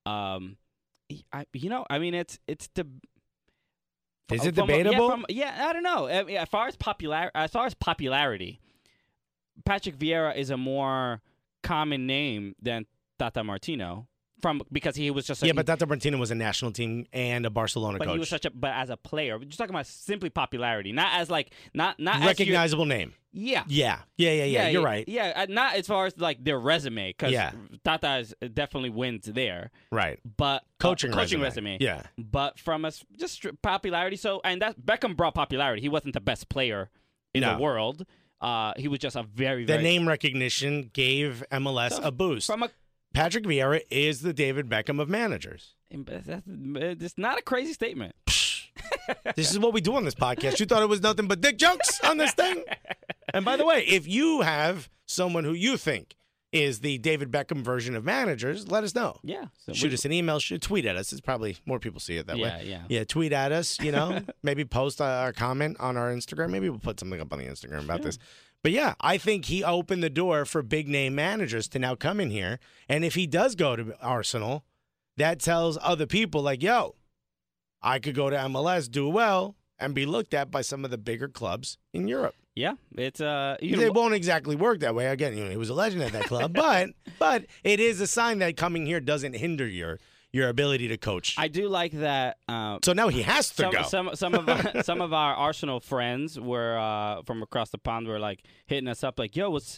It's the. Is it debatable? I don't know. As far as popularity, Patrick Vieira is a more common name than Tata Martino. Because he was just but Tata Martino was a national team and a Barcelona coach. He was but as a player, we're just talking about simply popularity, not as like not recognizable name. Yeah. You're right. Yeah, not as far as like their resume, because Tata definitely wins there. Right. But coaching resume. Yeah. But from just popularity, and that Beckham brought popularity. He wasn't the best player in the world. He was just a very the name recognition gave MLS a boost. Patrick Vieira is the David Beckham of managers. It's not a crazy statement. This is what we do on this podcast. You thought it was nothing but dick jokes on this thing? And by the way, if you have someone who you think is the David Beckham version of managers, let us know. Yeah. Shoot us an email. Tweet at us. It's probably more people see it that way. Yeah. Tweet at us, maybe post our comment on our Instagram. Maybe we'll put something up on the Instagram about this. But yeah, I think he opened the door for big name managers to now come in here. And if he does go to Arsenal, that tells other people like, yo, I could go to MLS, do well, and be looked at by some of the bigger clubs in Europe. Yeah, it's it won't exactly work that way. Again, he was a legend at that club, but it is a sign that coming here doesn't hinder your ability to coach. I do like that. So now he has to go. Some of our Arsenal friends were from across the pond were like hitting us up like, yo, what's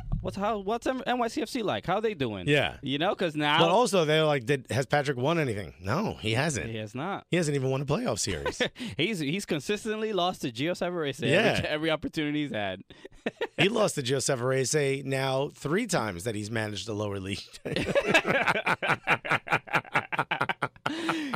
NYCFC like? How are they doing? Yeah. Because now. But also they're like, has Patrick won anything? No, he hasn't. He has not. He hasn't even won a playoff series. He's consistently lost to Gio Savarese every opportunity he's had. He lost to Gio Savarese now 3 times that he's managed the lower league.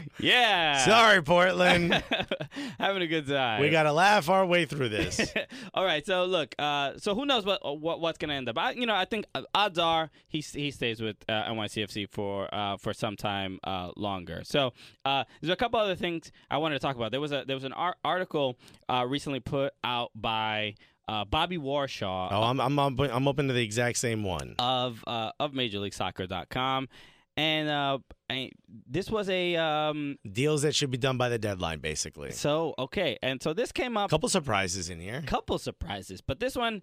Yeah. Sorry, Portland. Having a good time. We got to laugh our way through this. All right, so look, so who knows what's gonna end up? I think odds are he stays with NYCFC for some time longer. So there's a couple other things I wanted to talk about. There was an article recently put out by Bobby Warshaw. Oh, I'm open to the exact same one of MajorLeagueSoccer.com. And this was a deals that should be done by the deadline, basically. So this came up. Couple surprises in here. But this one,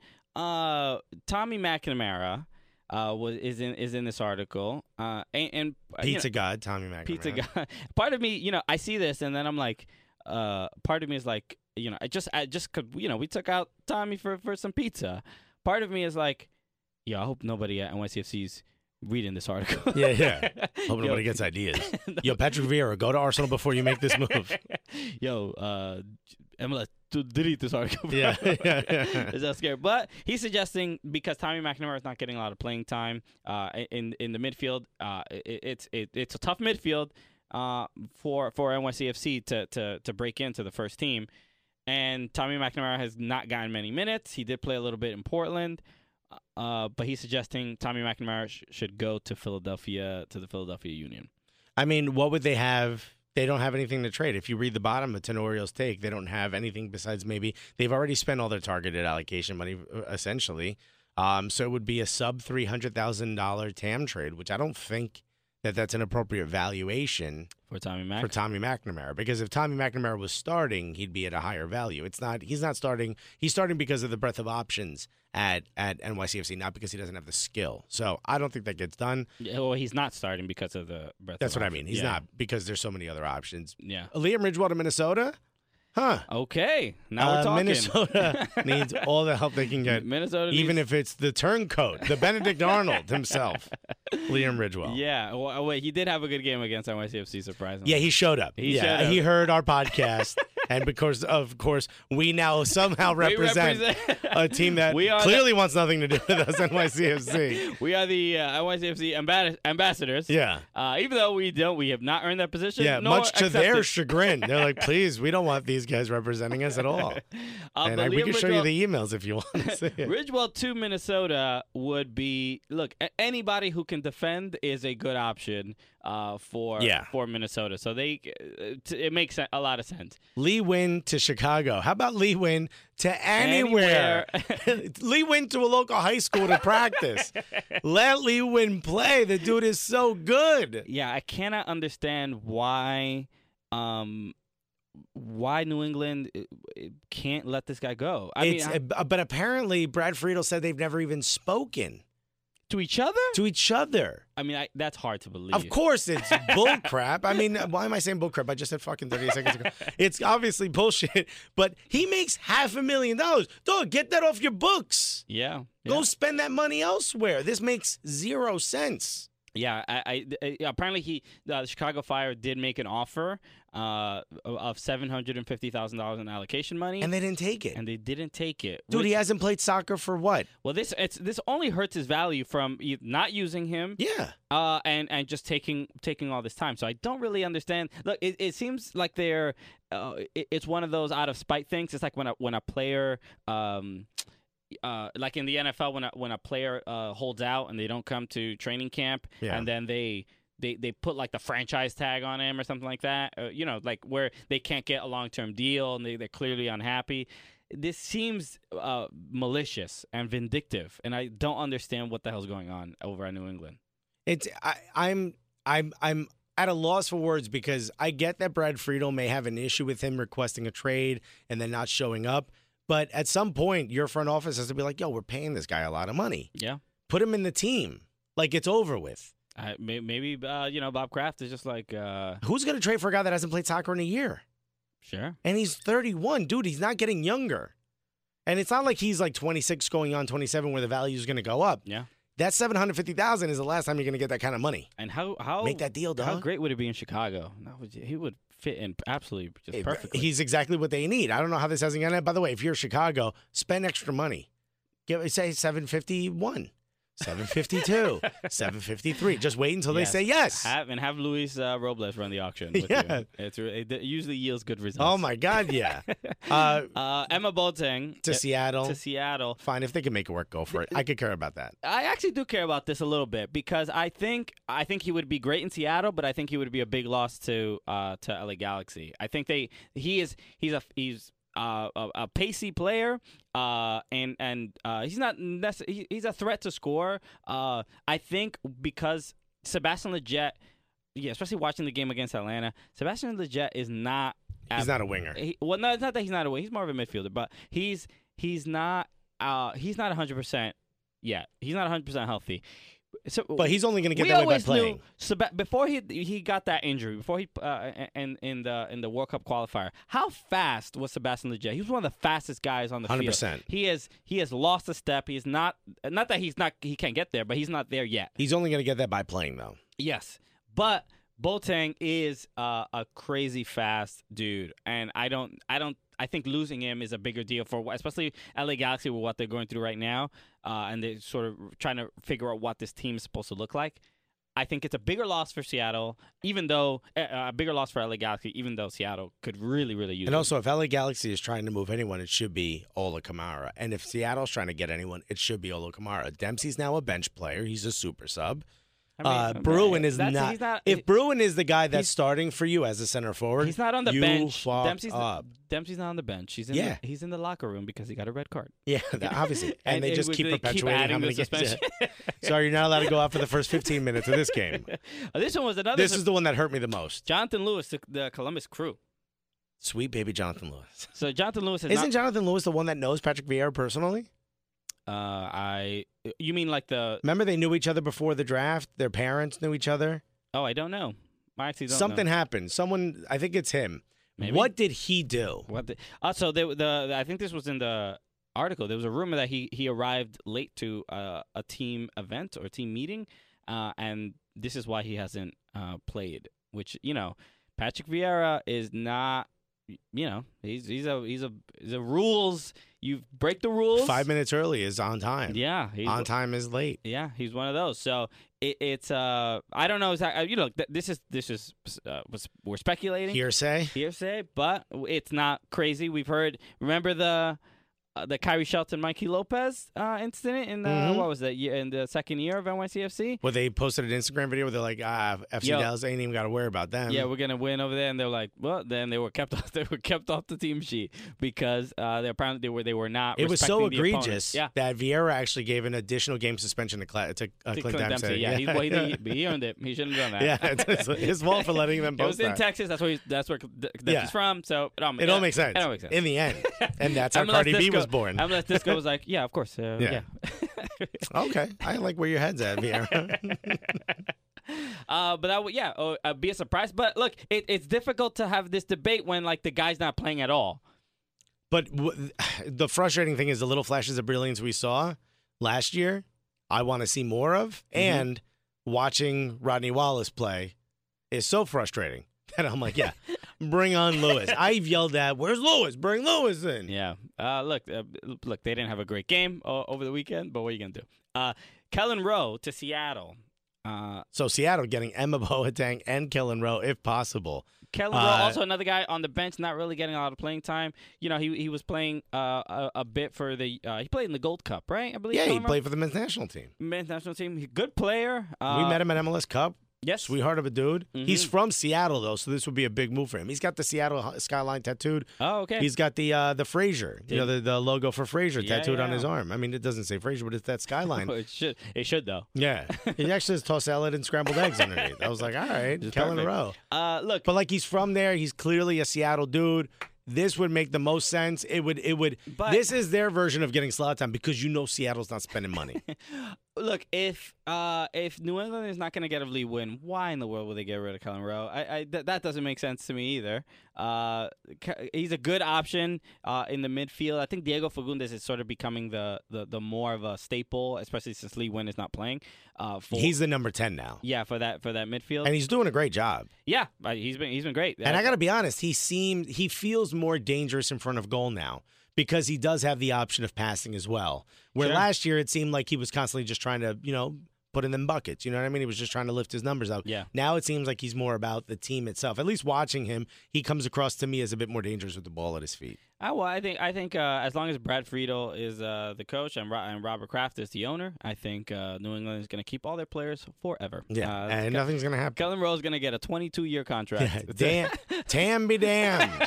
Tommy McNamara is in this article. And Pizza God, Tommy McNamara. Pizza God. Part of me, I see this and then I'm like, part of me is like, I just could, we took out Tommy for some pizza. Part of me is like, I hope nobody at NYCFC's reading this article. Yeah. Hope nobody gets ideas. Yo, Patrick Vieira, go to Arsenal before you make this move. Yo, MLS, delete this article. Yeah. Is that scary? But he's suggesting because Tommy McNamara is not getting a lot of playing time in the midfield. It's a tough midfield for NYCFC to break into the first team. And Tommy McNamara has not gotten many minutes. He did play a little bit in Portland. But he's suggesting Tommy McNamara should go to the Philadelphia Union. I mean, what would they have? They don't have anything to trade. If you read the bottom of Tenorial's take, they don't have anything besides maybe they've already spent all their targeted allocation money, essentially. So it would be a sub $300,000 TAM trade, which I don't think that's an appropriate valuation for Tommy McNamara. Because if Tommy McNamara was starting, he'd be at a higher value. He's not starting. He's starting because of the breadth of options at NYCFC, not because he doesn't have the skill. So I don't think that gets done. Yeah, well, he's not starting because of the breadth. That's of what options. I mean. He's not because there's so many other options. Yeah. Liam Ridgewell to Minnesota. Huh. Okay. Now we're talking. Minnesota needs all the help they can get. Even if it's the turncoat, the Benedict Arnold himself, Liam Ridgewell. Yeah. Well, wait, he did have a good game against NYCFC, surprisingly. Yeah, he showed up. He heard our podcast. And because, of course, we now somehow represent a team that clearly wants nothing to do with us, NYCFC. We are the NYCFC ambassadors. Yeah. Even though we have not earned that position. Yeah, much to their chagrin. They're like, please, we don't want these guys representing us at all. And we can show you the emails if you want to see it. Ridgewell to Minnesota would be, look, anybody who can defend is a good option for Minnesota. So it makes a lot of sense. Lee Win to Chicago. How about Lee Win to anywhere? Lee Win to a local high school to practice. Let Lee Win play. The dude is so good. Yeah, I cannot understand why New England can't let this guy go. But apparently Brad Friedel said they've never even spoken. To each other? To each other. I mean, that's hard to believe. Of course it's bull crap. I mean, why am I saying bull crap? I just said fucking 30 seconds ago. It's obviously bullshit, but he makes $500,000. Dog, get that off your books. Yeah. Go spend that money elsewhere. This makes 0 sense. Yeah, apparently the Chicago Fire did make an offer of $750,000 in allocation money, and they didn't take it. Dude, he hasn't played soccer for what? Well, this only hurts his value from not using him. Yeah. And just taking all this time. So I don't really understand. Look, it seems like it's one of those out of spite things. It's like when a player. Like in the NFL, when a player holds out and they don't come to training camp, and then they put like the franchise tag on him or something like that, like where they can't get a long-term deal and they're clearly unhappy. This seems malicious and vindictive, and I don't understand what the hell's going on over at New England. I'm at a loss for words because I get that Brad Friedel may have an issue with him requesting a trade and then not showing up. But at some point, your front office has to be like, yo, we're paying this guy a lot of money. Yeah. Put him in the team. Like, it's over with. Maybe, Bob Kraft is just like... Who's going to trade for a guy that hasn't played soccer in a year? Sure. And he's 31. Dude, he's not getting younger. And it's not like he's like 26 going on 27 where the value is going to go up. Yeah. That $750,000 is the last time you're going to get that kind of money. And how make that deal, dog? How great would it be in Chicago? He would fit in absolutely just perfectly. He's exactly what they need. I don't know how this hasn't gotten it. By the way, if you're Chicago, spend extra money. Say $751. 752, 753. Just wait until they say yes. Have Luis Robles run the auction with Yeah. you. It usually yields good results. Oh my God, yeah. Emma Boateng To Seattle. To Seattle. Fine, if they can make it work, go for it. I could care about that. I actually do care about this a little bit because I think he would be great in Seattle, but I think he would be a big loss to LA Galaxy. I think he's a pacey player, and he's not necessarily, he's a threat to score. I think because Sebastian Lletget, especially watching the game against Atlanta, Sebastian Lletget is not. He's not a winger. No, it's not that he's not a winger. He's more of a midfielder, but he's not 100% yet. He's not 100% healthy. So, but he's only going to get that way by playing. Before he got that injury, before he in the World Cup qualifier, how fast was Sebastian Lletget? He was one of the fastest guys on the 100%. field. He has lost a step. He is not that he can't get there, but he's not there yet. He's only going to get that by playing, though. Yes, but Boateng is a crazy fast dude, and I think losing him is a bigger deal for especially LA Galaxy with what they're going through right now, and they're sort of trying to figure out what this team is supposed to look like. I think it's a bigger loss for Seattle, even though a bigger loss for LA Galaxy, even though Seattle could really, really use it. And also, if LA Galaxy is trying to move anyone, it should be Ola Kamara. And if Seattle's trying to get anyone, it should be Ola Kamara. Dempsey's now a bench player. He's a super sub. Bruin is not. If Bruin is the guy that's starting for you as a center forward, he's not on the bench. Dempsey's not on the bench. He's in the locker room because he got a red card. Yeah, obviously, and they just keep perpetuating how many games. Yeah. Sorry, you're not allowed to go out for the first 15 minutes of this game. This one was another. This is the one that hurt me the most. Jonathan Lewis, the Columbus Crew. Sweet baby Jonathan Lewis. So Jonathan Lewis isn't Jonathan Lewis the one that knows Patrick Vieira personally? You mean like the? Remember they knew each other before the draft. Their parents knew each other. Oh, I don't know. I actually don't Something know. happened. Someone, I think it's him. Maybe? What did he do? So I think this was in the article. There was a rumor that he arrived late to a team event or team meeting, and this is why he hasn't played. Which Patrick Vieira is not. He's a rules. You break the rules. 5 minutes early is on time. Yeah, on time is late. Yeah, he's one of those. So it's I don't know exactly. This is we're speculating hearsay, but it's not crazy. We've heard. Remember the Kyrie Shelton, Mikey Lopez incident in what was that year in the second year of NYCFC? Well, they posted an Instagram video where they're like, FC Dallas ain't even got to worry about them. Yeah, we're gonna win over there, and they're like, well, then they were kept off. They were kept off the team sheet because they were not. It was so egregious that Vieira actually gave an additional game suspension to Clint Dempsey. Yeah, he earned it. He shouldn't have done that. Yeah, it's his fault for letting them post that. It was in Texas. That's where Dempsey's from. So it all makes sense. In the end, and that's how Cardi B was born. Unless Disco was like, yeah, of course. Yeah. Okay. I like where your head's at, Vieira. But that would, be a surprise. But look, it's difficult to have this debate when the guy's not playing at all. But the frustrating thing is the little flashes of brilliance we saw last year, I want to see more of. Mm-hmm. And watching Rodney Wallace play is so frustrating that I'm like, yeah. Bring on Lewis. I've yelled at, where's Lewis? Bring Lewis in. Yeah. Look, they didn't have a great game over the weekend, but what are you going to do? Kellen Rowe to Seattle. So Seattle getting Emma Boateng and Kellen Rowe if possible. Kellen Rowe, also another guy on the bench, not really getting a lot of playing time. He was playing a bit for he played in the Gold Cup, right? I believe. Yeah, he played for the men's national team. Good player. We met him at MLS Cup. Yes. Sweetheart of a dude. Mm-hmm. He's from Seattle, though, so this would be a big move for him. He's got the Seattle skyline tattooed. Oh, okay. He's got the Frazier, the logo for Frazier tattooed on his arm. I mean, it doesn't say Frazier, but it's that skyline. It should, though. Yeah. He actually has tossed salad and scrambled eggs underneath. I was like, all right, Kellen Rowe. Look. But, he's from there. He's clearly a Seattle dude. This would make the most sense. It would. But this is their version of getting slot time because Seattle's not spending money. Look, if New England is not going to get a lead win, why in the world would they get rid of Kellen Rowe? That doesn't make sense to me either. He's a good option in the midfield. I think Diego Fagundes is sort of becoming the more of a staple, especially since Lee Nguyen is not playing. He's the number 10 now. Yeah, for that midfield, and he's doing a great job. Yeah, he's been great. And I got to be honest, he feels more dangerous in front of goal now because he does have the option of passing as well. Where Sure. last year it seemed like he was constantly just trying to, put in them buckets. You know what I mean? He was just trying to lift his numbers up. Yeah. Now it seems like he's more about the team itself. At least watching him, he comes across to me as a bit more dangerous with the ball at his feet. Well, I think as long as Brad Friedel is the coach and Robert Kraft is the owner, I think New England is going to keep all their players forever. Yeah, and nothing's going to happen. Kellen Rowe is going to get a 22-year contract. Damn be damned.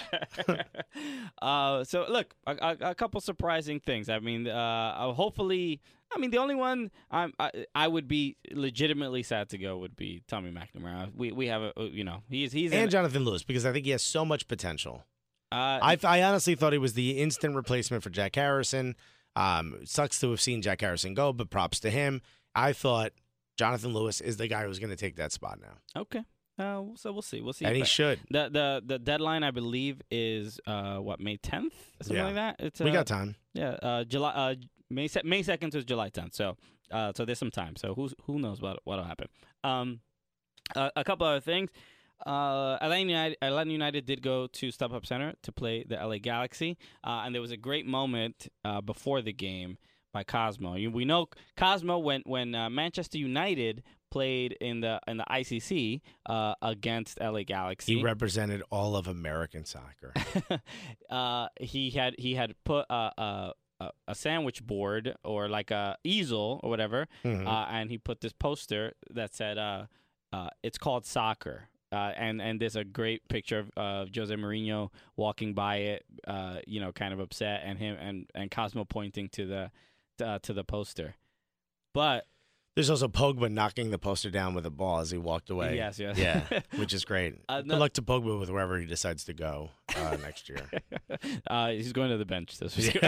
So look, a couple surprising things. I mean, hopefully. I mean, the only one I would be legitimately sad to go would be Tommy McNamara. We have he's And Jonathan Lewis, because I think he has so much potential. I I honestly thought he was the instant replacement for Jack Harrison. Sucks to have seen Jack Harrison go, but props to him. I thought Jonathan Lewis is the guy who's going to take that spot now. Okay. So we'll see. And he should. The deadline, I believe, is May 10th, something like that. It's we got time. Yeah, July May 2nd to July 10th. So there's some time. So who knows what'll happen. A couple other things. Atlanta United did go to StubHub Center to play the LA Galaxy, and there was a great moment before the game by Cosmo. We know Cosmo when Manchester United played in the ICC against LA Galaxy. He represented all of American soccer. He had put a sandwich board or like a easel or whatever, and he put this poster that said it's called soccer. And there's a great picture of Jose Mourinho walking by it, kind of upset, and him and Cosmo pointing to the poster. But there's also Pogba knocking the poster down with a ball as he walked away. Yes. Yeah, which is great. Good luck to Pogba with wherever he decides to go next year. He's going to the bench this week.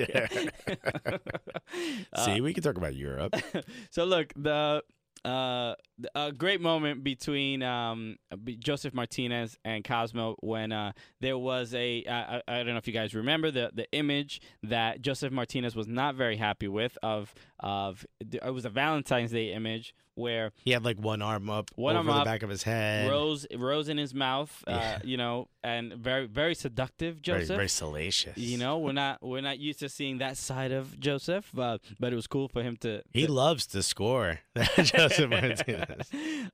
See, we can talk about Europe. So look, a great moment between Joseph Martinez and Cosmo when there was I don't know if you guys remember the image that Joseph Martinez was not very happy with of it was a Valentine's Day image where he had like one arm up over the back of his head, rose in his mouth, and very very seductive Joseph, very, very salacious. We're not used to seeing that side of Joseph, but it was cool for him to. He loves to score, Joseph Martinez.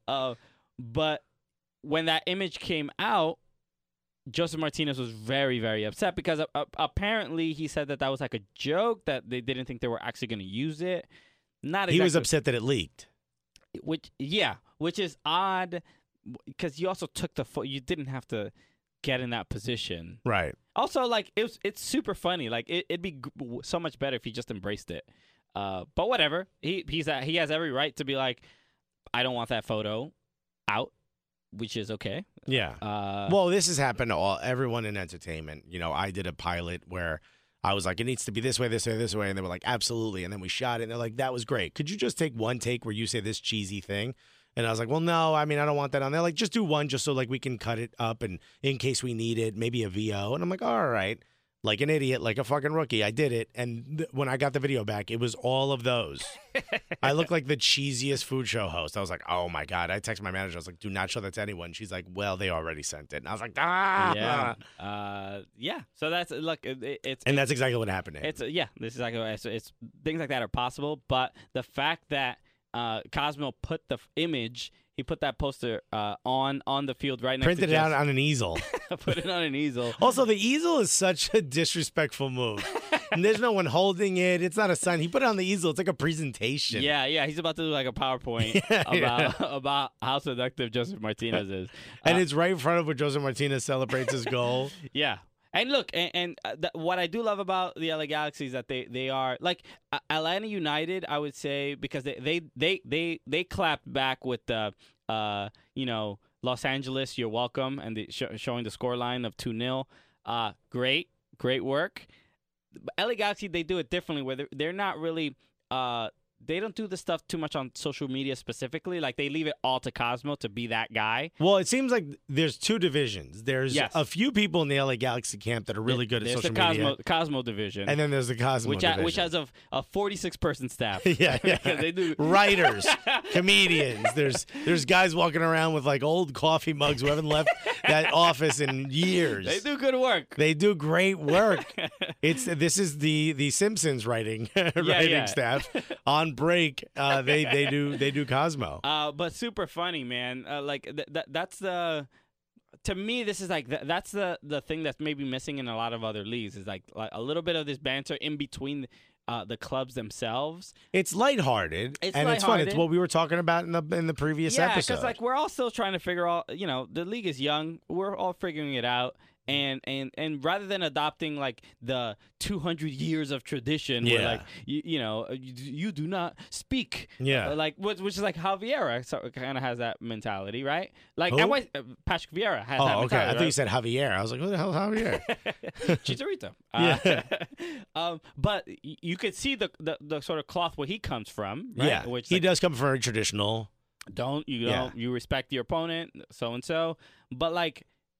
But when that image came out, Joseph Martinez was very, very upset because apparently he said that was like a joke, that they didn't think they were actually going to use it. Not exactly. He was upset that it leaked. Which is odd because you also took the photo. You didn't have to get in that position. Right. Also, like, it's super funny. Like, it'd be so much better if he just embraced it. But whatever. He has every right to be like, I don't want that photo out, which is okay. Yeah. Well, this has happened to everyone in entertainment. I did a pilot where I was like, it needs to be this way, this way, this way. And they were like, absolutely. And then we shot it, and they're like, that was great. Could you just take one take where you say this cheesy thing? And I was like, well, no, I mean, I don't want that on there. Like, just do one just so, like, we can cut it up and in case we need it, maybe a VO. And I'm like, all right. Like an idiot, like a fucking rookie. I did it. And when I got the video back, it was all of those. I looked like the cheesiest food show host. I was like, oh, my God. I texted my manager. I was like, do not show that to anyone. She's like, well, they already sent it. And I was like, Yeah. Yeah. So that's, look, it's. And that's exactly what happened. This is exactly what it's things like that are possible. But the fact that Cosmo put the image, he put that poster on the field right next to Printed it out on an easel. Put it on an easel. Also, the easel is such a disrespectful move. And there's no one holding it. It's not a sign. He put it on the easel. It's like a presentation. Yeah. He's about to do like a PowerPoint about how seductive Joseph Martinez is. And it's right in front of where Joseph Martinez celebrates his goal. Yeah. And look, what I do love about the LA Galaxy is that they are like Atlanta United. I would say because they clapped back with the Los Angeles, you're welcome, and showing the scoreline of 2-0. Great work. LA Galaxy, they do it differently where they're not really they don't do the stuff too much on social media specifically. Like they leave it all to Cosmo to be that guy. Well, it seems like there's two divisions. There's Yes. a few people in the LA Galaxy camp that are really good at There's social the media. Cosmo division, And then there's the Cosmo division. which has a 46-person staff. yeah. They do. Writers, comedians. There's guys walking around with like old coffee mugs who haven't left that office in years. They do good work. They do great work. This is the Simpsons writing yeah. staff on break. They do Cosmo. But super funny, man. That's the. To me, this is like that's the thing that's maybe missing in a lot of other leagues is like a little bit of this banter in between the clubs themselves. It's lighthearted It's and it's fun. lighthearted. It's what we were talking about in the previous Yeah, episode. because like we're all still trying to figure out. The league is young. We're all figuring it out. And rather than adopting like the 200 years of tradition, where Yeah. like you do not speak, Yeah. which is like Javiera kind of has that mentality, right? Like Who? Patrick Vieira has Oh, that okay. mentality. I thought you said Javier. I was like, who the hell is Javier? Chicharito. Yeah. But you could see the sort of cloth where he comes from, right? Yeah. Which He like, does come from a traditional. you respect your opponent, so and so, but like.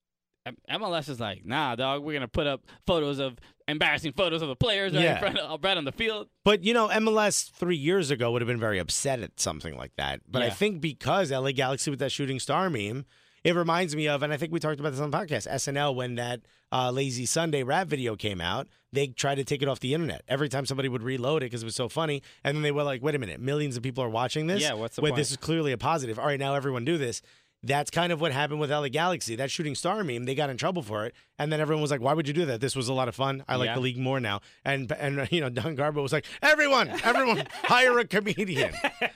MLS is like, nah, dog. We're gonna put up embarrassing photos of the players right on the field. But MLS 3 years ago would have been very upset at something like that. But I Yeah. think because LA Galaxy with that shooting star meme, it reminds me of, and I think we talked about this on the podcast, SNL when that Lazy Sunday rap video came out. They tried to take it off the internet every time somebody would reload it because it was so funny. And then they were like, wait a minute, millions of people are watching this. Yeah, what's the Wait, point? this is clearly a positive. All right, now everyone do this. That's kind of what happened with LA Galaxy. That shooting star meme, they got in trouble for it. And then everyone was like, why would you do that? This was a lot of fun. I like Yeah. the league more now. And Don Garbo was like, everyone, hire a comedian.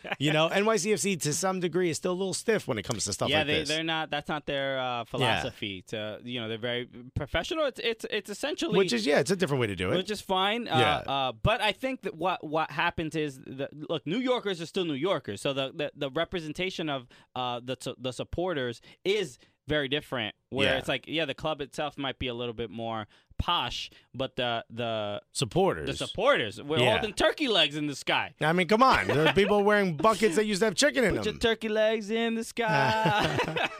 NYCFC to some degree is still a little stiff when it comes to stuff like this. They're not. That's not their philosophy. They're very professional. It's essentially Which is, it's a different way to do it. which is fine. Yeah. But I think that what happens is look, New Yorkers are still New Yorkers, so the representation of the supporters is very different. Where Yeah. it's like, the club itself might be a little bit more posh, but the Supporters. supporters, we're Yeah. holding turkey legs in the sky. I mean, come on. There are people wearing buckets that used to have chicken in Put your them. turkey legs in the sky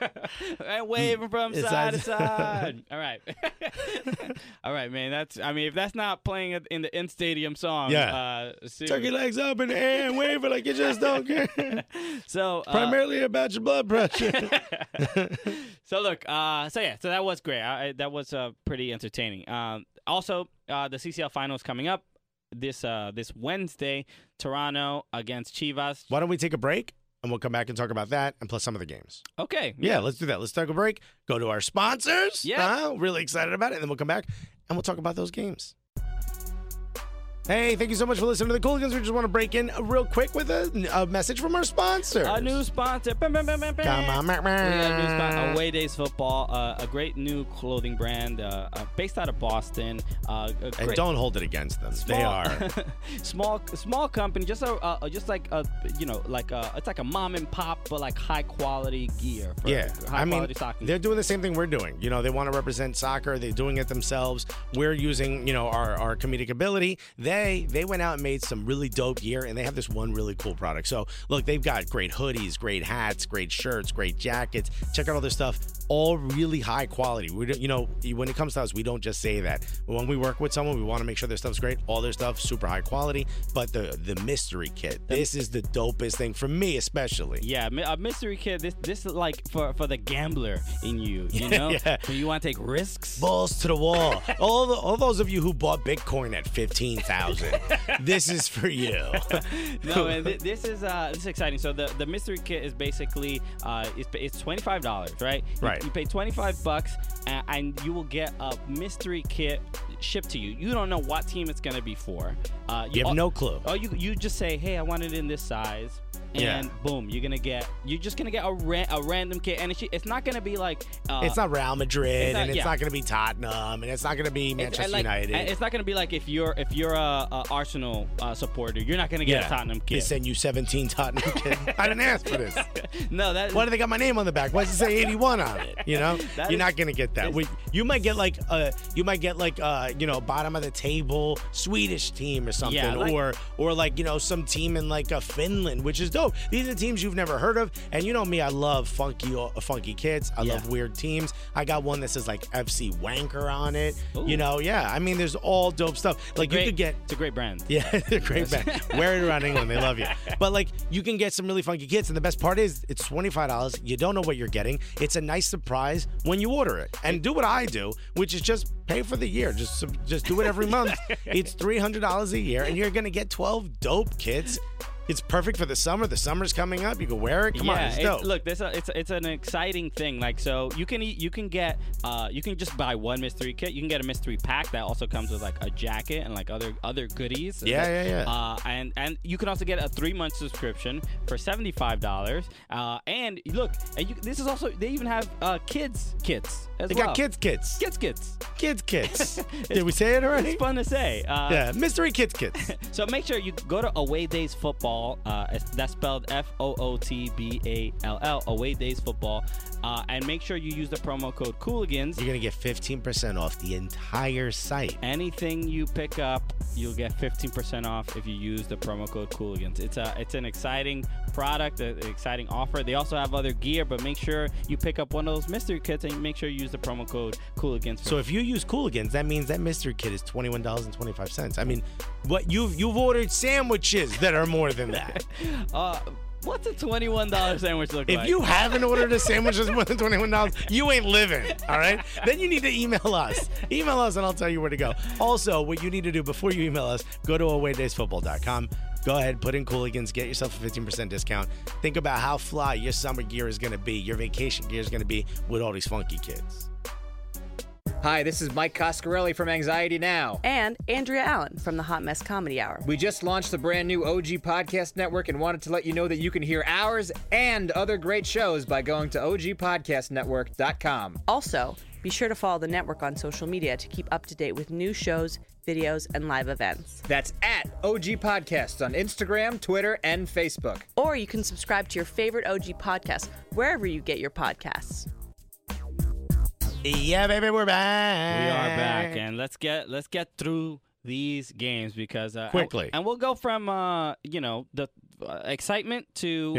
and waving from It's side to like- side. All right. All right, man. If that's not playing it in the in stadium song, seriously. Turkey legs up in the air and waving like you just don't care. So Primarily about your blood pressure. so look, so that was great. That was pretty entertaining. Also, the CCL final is coming up this Wednesday. Toronto against Chivas. Why don't we take a break and we'll come back and talk about that and plus some of the games. Okay. Yeah, let's do that. Let's take a break, go to our sponsors. Yeah. Really excited about it. And then we'll come back and we'll talk about those games. Hey, thank you so much for listening to the Cooligans. We just want to break in real quick with a message from our sponsors. A new sponsor. Come on, Come on, We got a new sponsor. Away Days Football, a great new clothing brand based out of Boston. And don't hold it against them. They are. small company, just like it's like a mom and pop, but like high quality gear. For high quality stockings. They're doing the same thing we're doing. They want to represent soccer. They're doing it themselves. We're using, our comedic ability. They went out and made some really dope gear, and they have this one really cool product. So, look, they've got great hoodies, great hats, great shirts, great jackets. Check out all this stuff. All really high quality. We don't, when it comes to us, we don't just say that. When we work with someone, we want to make sure their stuff's great. All their stuff, super high quality. But the mystery kit, this is the dopest thing for me, especially. Yeah, a mystery kit. This is like for the gambler in you. Yeah. So you want to take risks. Balls to the wall. all those of you who bought Bitcoin at 15,000, this is for you. No, man, this is exciting. So the mystery kit is basically it's $25, right? Right. You pay $25 and you will get a mystery kit shipped to you. You don't know what team it's gonna be for. You have no clue. Oh, you just say, hey, I want it in this size. and boom, you're just gonna get a random kid, and it's not gonna be like it's not Real Madrid, not- and it's yeah. not going to be Tottenham, and it's not going to be Manchester United. And it's not gonna be like if you're a Arsenal supporter, you're not gonna get a Tottenham They kid. send you 17 Tottenham kids. I didn't ask for this. No, Why do they got my name on the back? Why does it say 81 on it? You know, That you're is- not gonna get that. You might get like bottom of the table Swedish team or something, Yeah, like- or like some team in like Finland, which is dope. These are teams you've never heard of, and you know me, I love funky kids. I love weird teams. I got one that says like FC Wanker on it. Ooh. I mean, there's all dope stuff. Like you could get. It's a great brand. Yeah, they're great band. Wear it around England. They love you. But like, you can get some really funky kits, and the best part is it's $25. You don't know what you're getting. It's a nice surprise when you order it. And do what I do, which is just pay for the year. Just do it every month. It's $300 a year, and you're gonna get 12 dope kits. It's perfect for the summer. The summer's coming up. You can wear it. Come on, it's dope. Look, it's an exciting thing. Like, so you can just buy one mystery kit. You can get a mystery pack that also comes with like a jacket and like other goodies. Yeah. And you can also get a 3-month subscription for $75. And look, this is also, they even have kids kits as They well. got kids kits. Kids kits. Kids kits. Did we say it already? It's fun to say. Yeah, mystery kids kits. So make sure you go to Away Days Football. That's spelled FOOTBALL. Away Days Football. And make sure you use the promo code Cooligans. You're gonna get 15% off the entire site. Anything you pick up, you'll get 15% off if you use the promo code Cooligans. It's an exciting product, an exciting offer. They also have other gear, but make sure you pick up one of those mystery kits and make sure you use the promo code Cooligans. So if you use Cooligans, that means that mystery kit is $21.25. I mean, what you've ordered sandwiches that are more than that. what's a $21 sandwich look like? If you haven't ordered a sandwich that's more than $21, you ain't living, all right? Then you need to email us. Email us and I'll tell you where to go. Also, what you need to do before you email us, go to awaydaysfootball.com. Go ahead, put in Cooligans, get yourself a 15% discount. Think about how fly your summer gear is going to be, your vacation gear is going to be with all these funky kids. Hi, this is Mike Coscarelli from Anxiety Now. And Andrea Allen from the Hot Mess Comedy Hour. We just launched the brand new OG Podcast Network and wanted to let you know that you can hear ours and other great shows by going to ogpodcastnetwork.com. Also, be sure to follow the network on social media to keep up to date with new shows, videos, and live events. That's at OG Podcasts on Instagram, Twitter, and Facebook. Or you can subscribe to your favorite OG podcast wherever you get your podcasts. Yeah, baby, we're back. We are back, and let's get through these games because quickly, and we'll go from the excitement to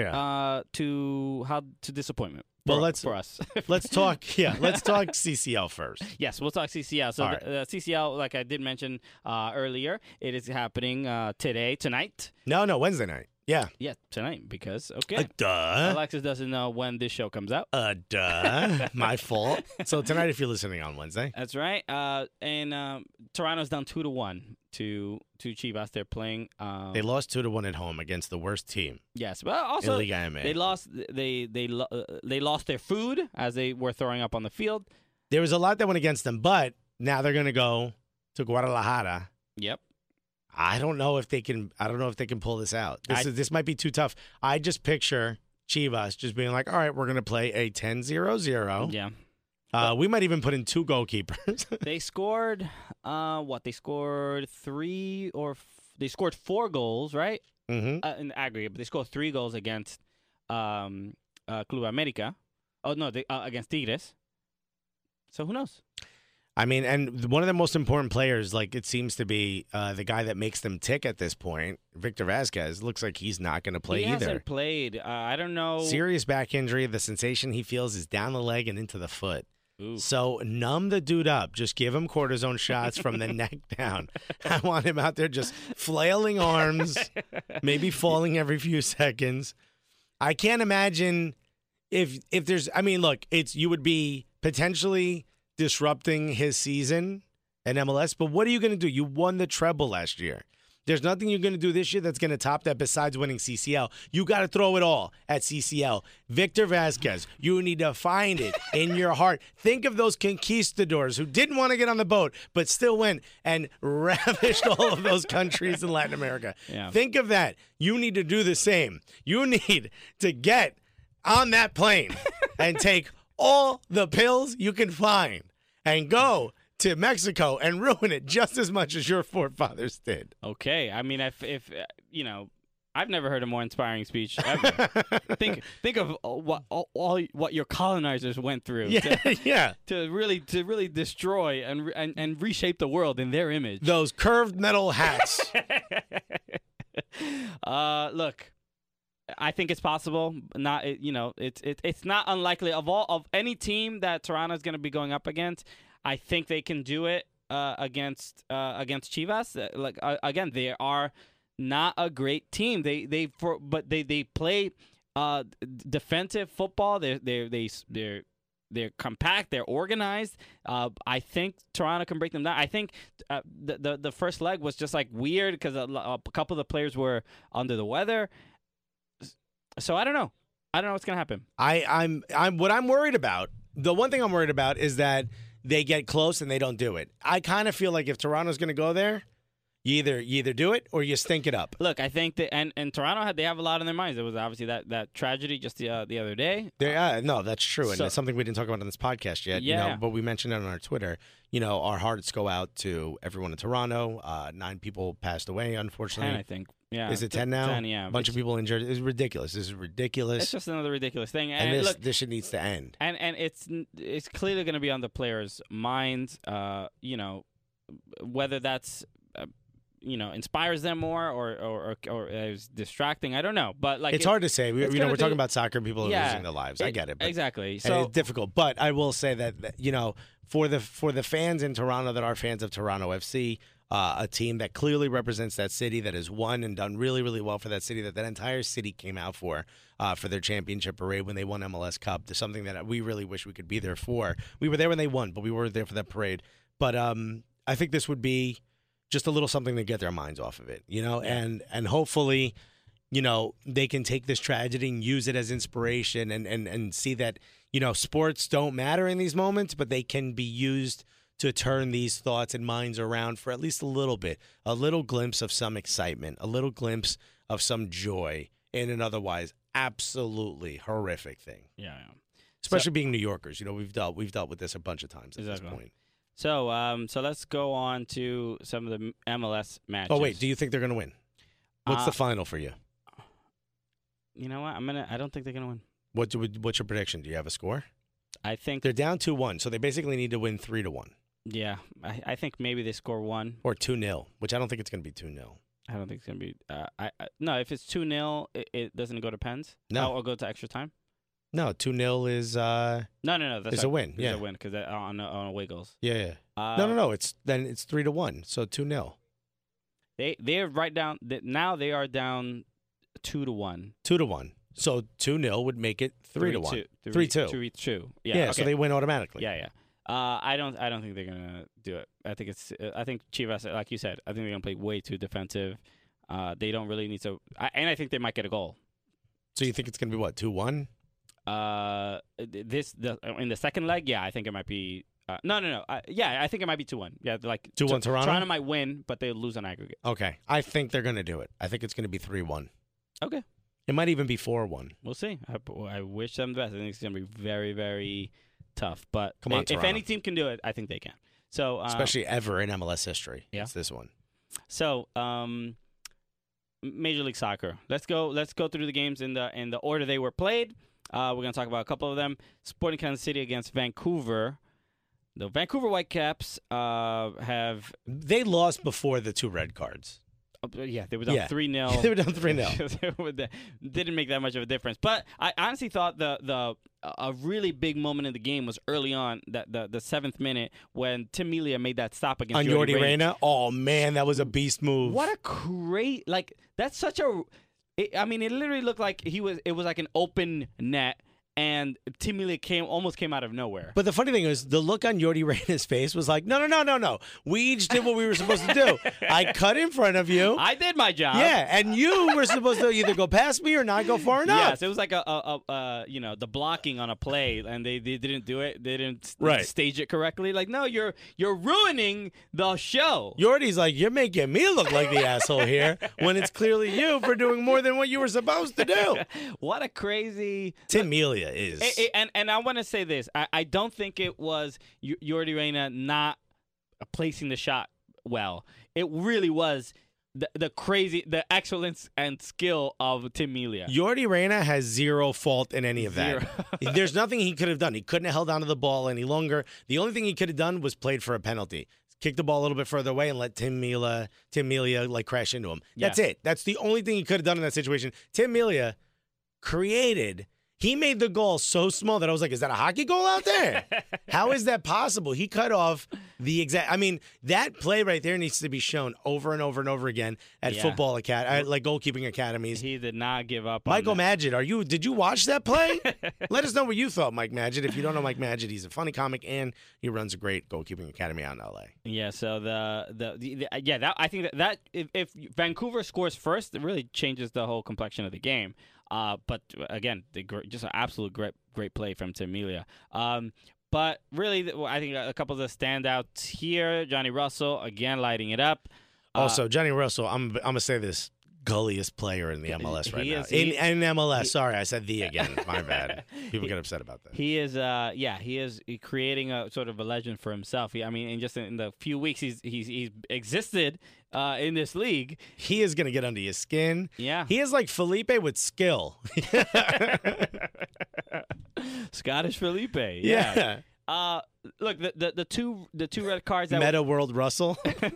disappointment. Well, for us. let's talk. Yeah, let's talk CCL first. Yes, we'll talk CCL. So Right. the CCL, like I did mention earlier, it is happening tonight. No, Wednesday night. Yeah. Yeah, tonight because okay. Duh. Alexis doesn't know when this show comes out. Duh. My fault. So tonight, if you're listening on Wednesday. That's right. And Toronto's down 2-1 to Chivas. They're playing. They lost 2-1 at home against the worst team. Yes, but also in Liga MX. they lost. They lost their food as they were throwing up on the field. There was a lot that went against them, but now they're going to go to Guadalajara. Yep. I don't know if they can pull this out. This might be too tough. I just picture Chivas just being like, all right, we're going to play a 10-0-0. Yeah. We might even put in two goalkeepers. They scored They scored they scored 4 goals, right? Mm-hmm. In the aggregate, but they scored 3 goals against Club America. Oh no, against Tigres. So who knows? I mean, and one of the most important players, like it seems to be the guy that makes them tick at this point, Victor Vasquez, looks like he's not going to play he either. Hasn't played. I don't know. Serious back injury. The sensation he feels is down the leg and into the foot. Ooh. So numb the dude up. Just give him cortisone shots from the neck down. I want him out there just flailing arms, maybe falling every few seconds. I can't imagine if there's. I mean, look, you would be potentially disrupting his season in MLS, but what are you going to do? You won the treble last year. There's nothing you're going to do this year that's going to top that besides winning CCL. You got to throw it all at CCL. Victor Vasquez, you need to find it in your heart. Think of those conquistadors who didn't want to get on the boat but still went and ravished all of those countries in Latin America. Yeah. Think of that. You need to do the same. You need to get on that plane and take all the pills you can find and go to Mexico and ruin it just as much as your forefathers did. Okay, I mean, if you know, I've never heard a more inspiring speech ever. think of all what your colonizers went through. Yeah. To really destroy and reshape the world in their image. Those curved metal hats. Look, I think it's possible. Not you know, it's not unlikely of any team that Toronto's going to be going up against. I think they can do it against Chivas. Again, they are not a great team. They play defensive football. They're compact. They're organized. I think Toronto can break them down. I think the first leg was just like weird because a couple of the players were under the weather. So I don't know. I don't know what's gonna happen. I'm what I'm worried about. The one thing I'm worried about is that they get close and they don't do it. I kind of feel like if Toronto's going to go there, you either do it or you stink it up. Look, I think that and Toronto they have a lot on their minds. There was obviously that tragedy just the other day. No, that's true, and it's something we didn't talk about on this podcast yet. Yeah. You know, but we mentioned it on our Twitter. You know, our hearts go out to everyone in Toronto. 9 people passed away, unfortunately. 10, I think. Yeah. Is it 10 now? 10, yeah. A bunch of people injured. It's ridiculous. This is ridiculous. It's just another ridiculous thing. And look, this shit needs to end. And it's clearly going to be on the players' minds. You know, whether that's inspires them more or is distracting. I don't know, but like it's hard to say. We're talking about soccer. People are Yeah, losing their lives. I get it. But, exactly. and So it's difficult. But I will say that for the fans in Toronto that are fans of Toronto FC. A team that clearly represents that city, that has won and done really, really well for that city, that entire city came out for their championship parade when they won MLS Cup. There's something that we really wish we could be there for. We were there when they won, but we weren't there for that parade. But I think this would be just a little something to get their minds off of it, and hopefully, they can take this tragedy and use it as inspiration and see that, sports don't matter in these moments, but they can be used to turn these thoughts and minds around for at least a little bit, a little glimpse of some excitement, a little glimpse of some joy in an otherwise absolutely horrific thing. Yeah. Especially being New Yorkers, we've dealt with this a bunch of times at this point. So let's go on to some of the MLS matches. Oh wait, do you think they're going to win? What's the final for you? You know what? I don't think they're going to win. What's your prediction? Do you have a score? I think they're down 2-1, so they basically need to win 3-1. Yeah, I think maybe they score 1 or 2-0, which I don't think it's going to be 2-0. I don't think it's going to be. No, if it's 2-0, it doesn't go to pens. No, or go to extra time. No, 2-0 is no. That's a win. It's a win because on away goals. Yeah. No. It's 3-1, so 2-0. They're right down. Now they are down 2-1. 2-1. So 2-0 would make it 3-1. 3-2. 3-2. Yeah. Okay. So they win automatically. Yeah. I don't think they're gonna do it. I think Chivas, like you said, I think they're gonna play way too defensive. They don't really need to, and I think they might get a goal. So you think it's gonna be what, 2-1? In the second leg, yeah, I think it might be. No. I think it might be 2-1. Yeah, like 2-1 Toronto. Toronto might win, but they lose on aggregate. Okay, I think they're gonna do it. I think it's gonna be 3-1. Okay. It might even be 4-1. We'll see. I wish them the best. I think it's gonna be very, very tough. But come on, if any team can do it, I think they can. So especially ever in MLS history. Yeah, it's this one. So Major League Soccer. Let's go through the games in the order they were played. We're gonna talk about a couple of them. Sporting Kansas City against Vancouver. The Vancouver Whitecaps they lost before the 2 red cards. Yeah, they were down 3-0. They were down 3-0. Didn't make that much of a difference. But I honestly thought a really big moment in the game was early on, that the 7th minute when Tim Melia made that stop against on Yordi Reyna. Oh man, that was a beast move. What a that's such a. It literally looked like it was like an open net, and Tim Melia almost came out of nowhere. But the funny thing is, the look on Yordi Reyna's face was like, no. We each did what we were supposed to do. I cut in front of you. I did my job. Yeah, and you were supposed to either go past me or not go far enough. Yes, it was like the blocking on a play, and they didn't do it. They didn't stage it correctly. Like, no, you're ruining the show. Yordi's like, you're making me look like the asshole here when it's clearly you for doing more than what you were supposed to do. What a crazy Tim Melia is. And I want to say this. I don't think it was Yordi Reyna not placing the shot well. It really was the excellence and skill of Tim Melia. Yordi Reyna has zero fault in any of that. There's nothing he could have done. He couldn't have held onto the ball any longer. The only thing he could have done was played for a penalty. Kick the ball a little bit further away and let Tim Melia like crash into him. That's it. That's the only thing he could have done in that situation. Tim Melia he made the goal so small that I was like, is that a hockey goal out there? How is that possible? He cut off that play right there needs to be shown over and over and over again at football like goalkeeping academies. He did not give up Michael on that. Madgett, did you watch that play? Let us know what you thought, Mike Madgett. If you don't know Mike Madgett, he's a funny comic and he runs a great goalkeeping academy out in LA. Yeah, so I think that if Vancouver scores first, it really changes the whole complexion of the game. But again, just an absolute great play from Tim Melia. But really, I think a couple of the standouts here. Johnny Russell, again, lighting it up. Also, Johnny Russell, I'm going to say this, gulliest player in the MLS right now. In MLS, sorry, I said the again. My bad. People get upset about that. He is creating a sort of a legend for himself. In the few weeks he's existed in this league. He is going to get under your skin. Yeah. He is like Felipe with skill. Scottish Felipe. Yeah. Look, the two red cards that Meta World Russell.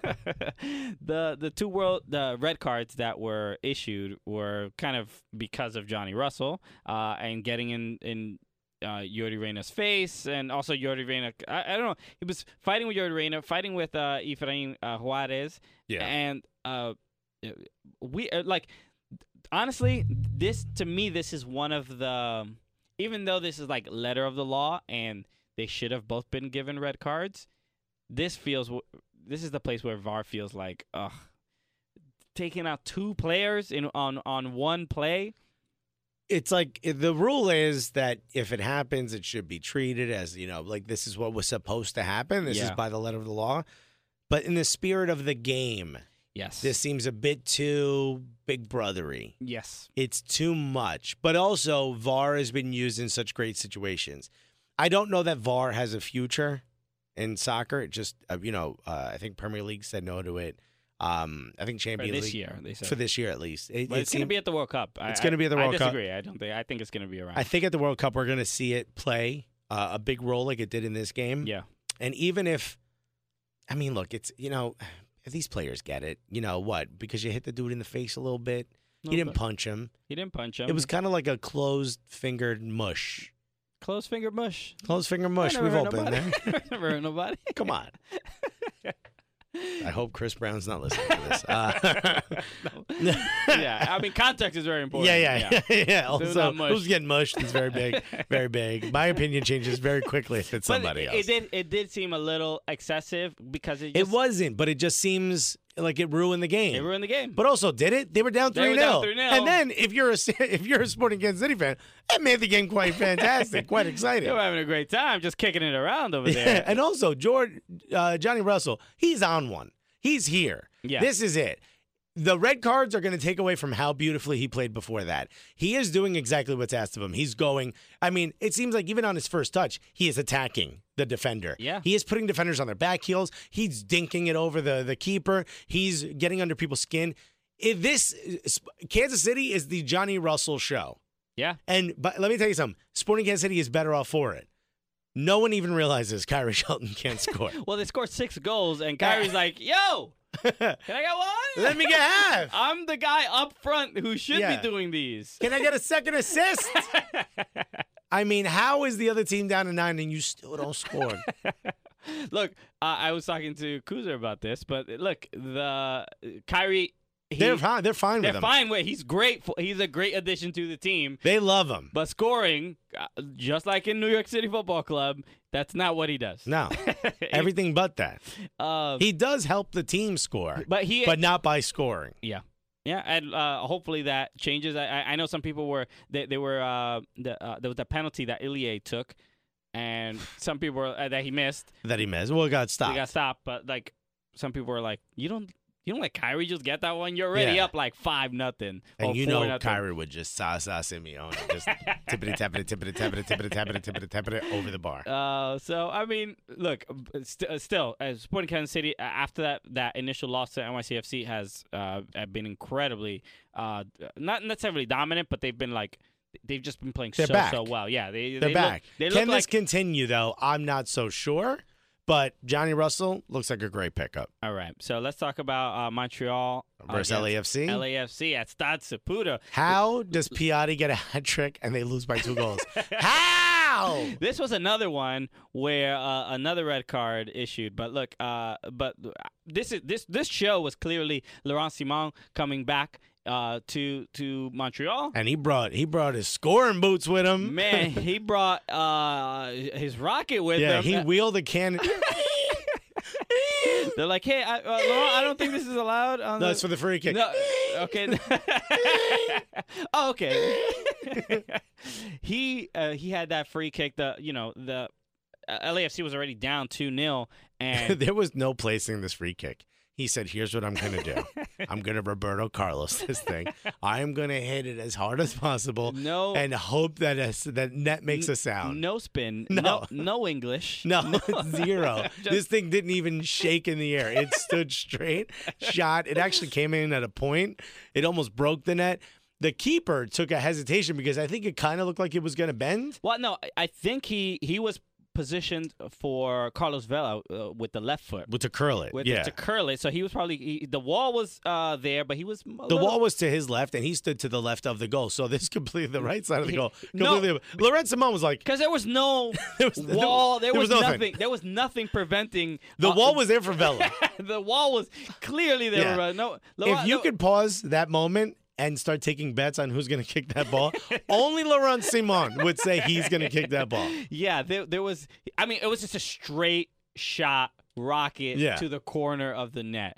the red cards that were issued were kind of because of Johnny Russell and getting in Yordi Reyna's face, and also Yordi Reyna. I don't know. He was fighting with Yordi Reyna, fighting with Efrain Juarez. Yeah. And we honestly, this is one of the, even though this is like letter of the law and they should have both been given red cards, this is the place where VAR feels like, taking out two players on one play. It's like the rule is that if it happens, it should be treated as, like this is what was supposed to happen. This is by the letter of the law. But in the spirit of the game, yes, this seems a bit too big brothery. Yes. It's too much. But also, VAR has been used in such great situations. I don't know that VAR has a future in soccer. It just, I think Premier League said no to it. I think Champions League. For this year, they said. For this year, at least. It's going to be at the World Cup. It's going to be at the World Cup. I disagree. I think it's going to be around. I think at the World Cup, we're going to see it play a big role like it did in this game. Yeah. And even if, look, it's, if these players get it, what? Because you hit the dude in the face a little bit. He didn't punch him. It was kind of like a closed-fingered mush. Closed-finger mush. Closed-finger mush. We've all been there. Never heard nobody. Come on. I hope Chris Brown's not listening to this. Yeah, context is very important. Yeah. Also, who's getting mushed is very big, very big. My opinion changes very quickly if it's somebody else. It did seem a little excessive because it wasn't, but it just seems like it ruined the game. It ruined the game. But also, did it? They were down 3-0. And then, if you're a Sporting Kansas City fan, that made the game quite fantastic, quite exciting. They were having a great time, just kicking it around over there. And also, Johnny Russell, he's on one. He's here. Yeah. This is it. The red cards are going to take away from how beautifully he played before that. He is doing exactly what's asked of him. He's going, it seems like even on his first touch, he is attacking the defender. Yeah. He is putting defenders on their back heels. He's dinking it over the keeper. He's getting under people's skin. Kansas City is the Johnny Russell show. Yeah. But let me tell you something. Sporting Kansas City is better off for it. No one even realizes Kyrie Shelton can't score. Well, they scored 6 goals, and Kyrie's like, yo! Can I get one? Let me get half. I'm the guy up front who should be doing these. Can I get a second assist? How is the other team down to 9 and you still don't score? Look, I was talking to Kuzer about this, but look, the Kyrie They're fine. They're fine with They're him. fine with. He's great. He's a great addition to the team. They love him. But scoring, just like in New York City Football Club, that's not what he does. No, everything but that. He does help the team score, but not by scoring. Yeah. Yeah, and hopefully that changes. I know some people were there was a penalty that Ilie took, and some people were that he missed. Well, it got stopped. He got stopped, but like some people were like, you don't let Kyrie just get that one. You're already up like 5-0. And you know Kyrie would just sa Simeone, just tippity over the bar. So I mean, look, still, Sporting Kansas City after that initial loss to NYCFC has been incredibly not necessarily dominant, but they've just been playing so well. Yeah, they're back. Can this like, continue though? I'm not so sure. But Johnny Russell looks like a great pickup. All right, so let's talk about Montreal versus LAFC. LAFC at Stade Saputo. How does Piatti get a hat trick and they lose by 2 goals? How? This was another one where another red card issued. But look, this show was clearly Laurent Simon coming back to Montreal, and he brought his scoring boots with him. Man, he brought his rocket with him. Yeah, he wheeled a cannon. They're like, hey, Laurent, I don't think this is allowed. No, it's for the free kick. No, okay. Oh, okay. He had that free kick. The LAFC was already down 2-0, and there was no placing this free kick. He said, here's what I'm going to do. I'm going to Roberto Carlos this thing. I am going to hit it as hard as possible and hope that that net makes a sound. No spin. No English. No, zero. This thing didn't even shake in the air. It stood straight, shot. It actually came in at a point. It almost broke the net. The keeper took a hesitation because I think it kind of looked like it was going to bend. Well, no, I think he was positioned for Carlos Vela with the left foot. To curl it. To curl it. So he was probably the wall was there, but he was wall was to his left, and he stood to the left of the goal. So this completely the right side of the goal. Laurent Simon was like, because there was no wall. There was nothing. There was nothing preventing. The wall was there for Vela. The wall was clearly there. Yeah. If you could pause that moment and start taking bets on who's going to kick that ball, only Laurent Simon would say he's going to kick that ball. Yeah, there was. I mean, it was just a straight shot rocket to the corner of the net.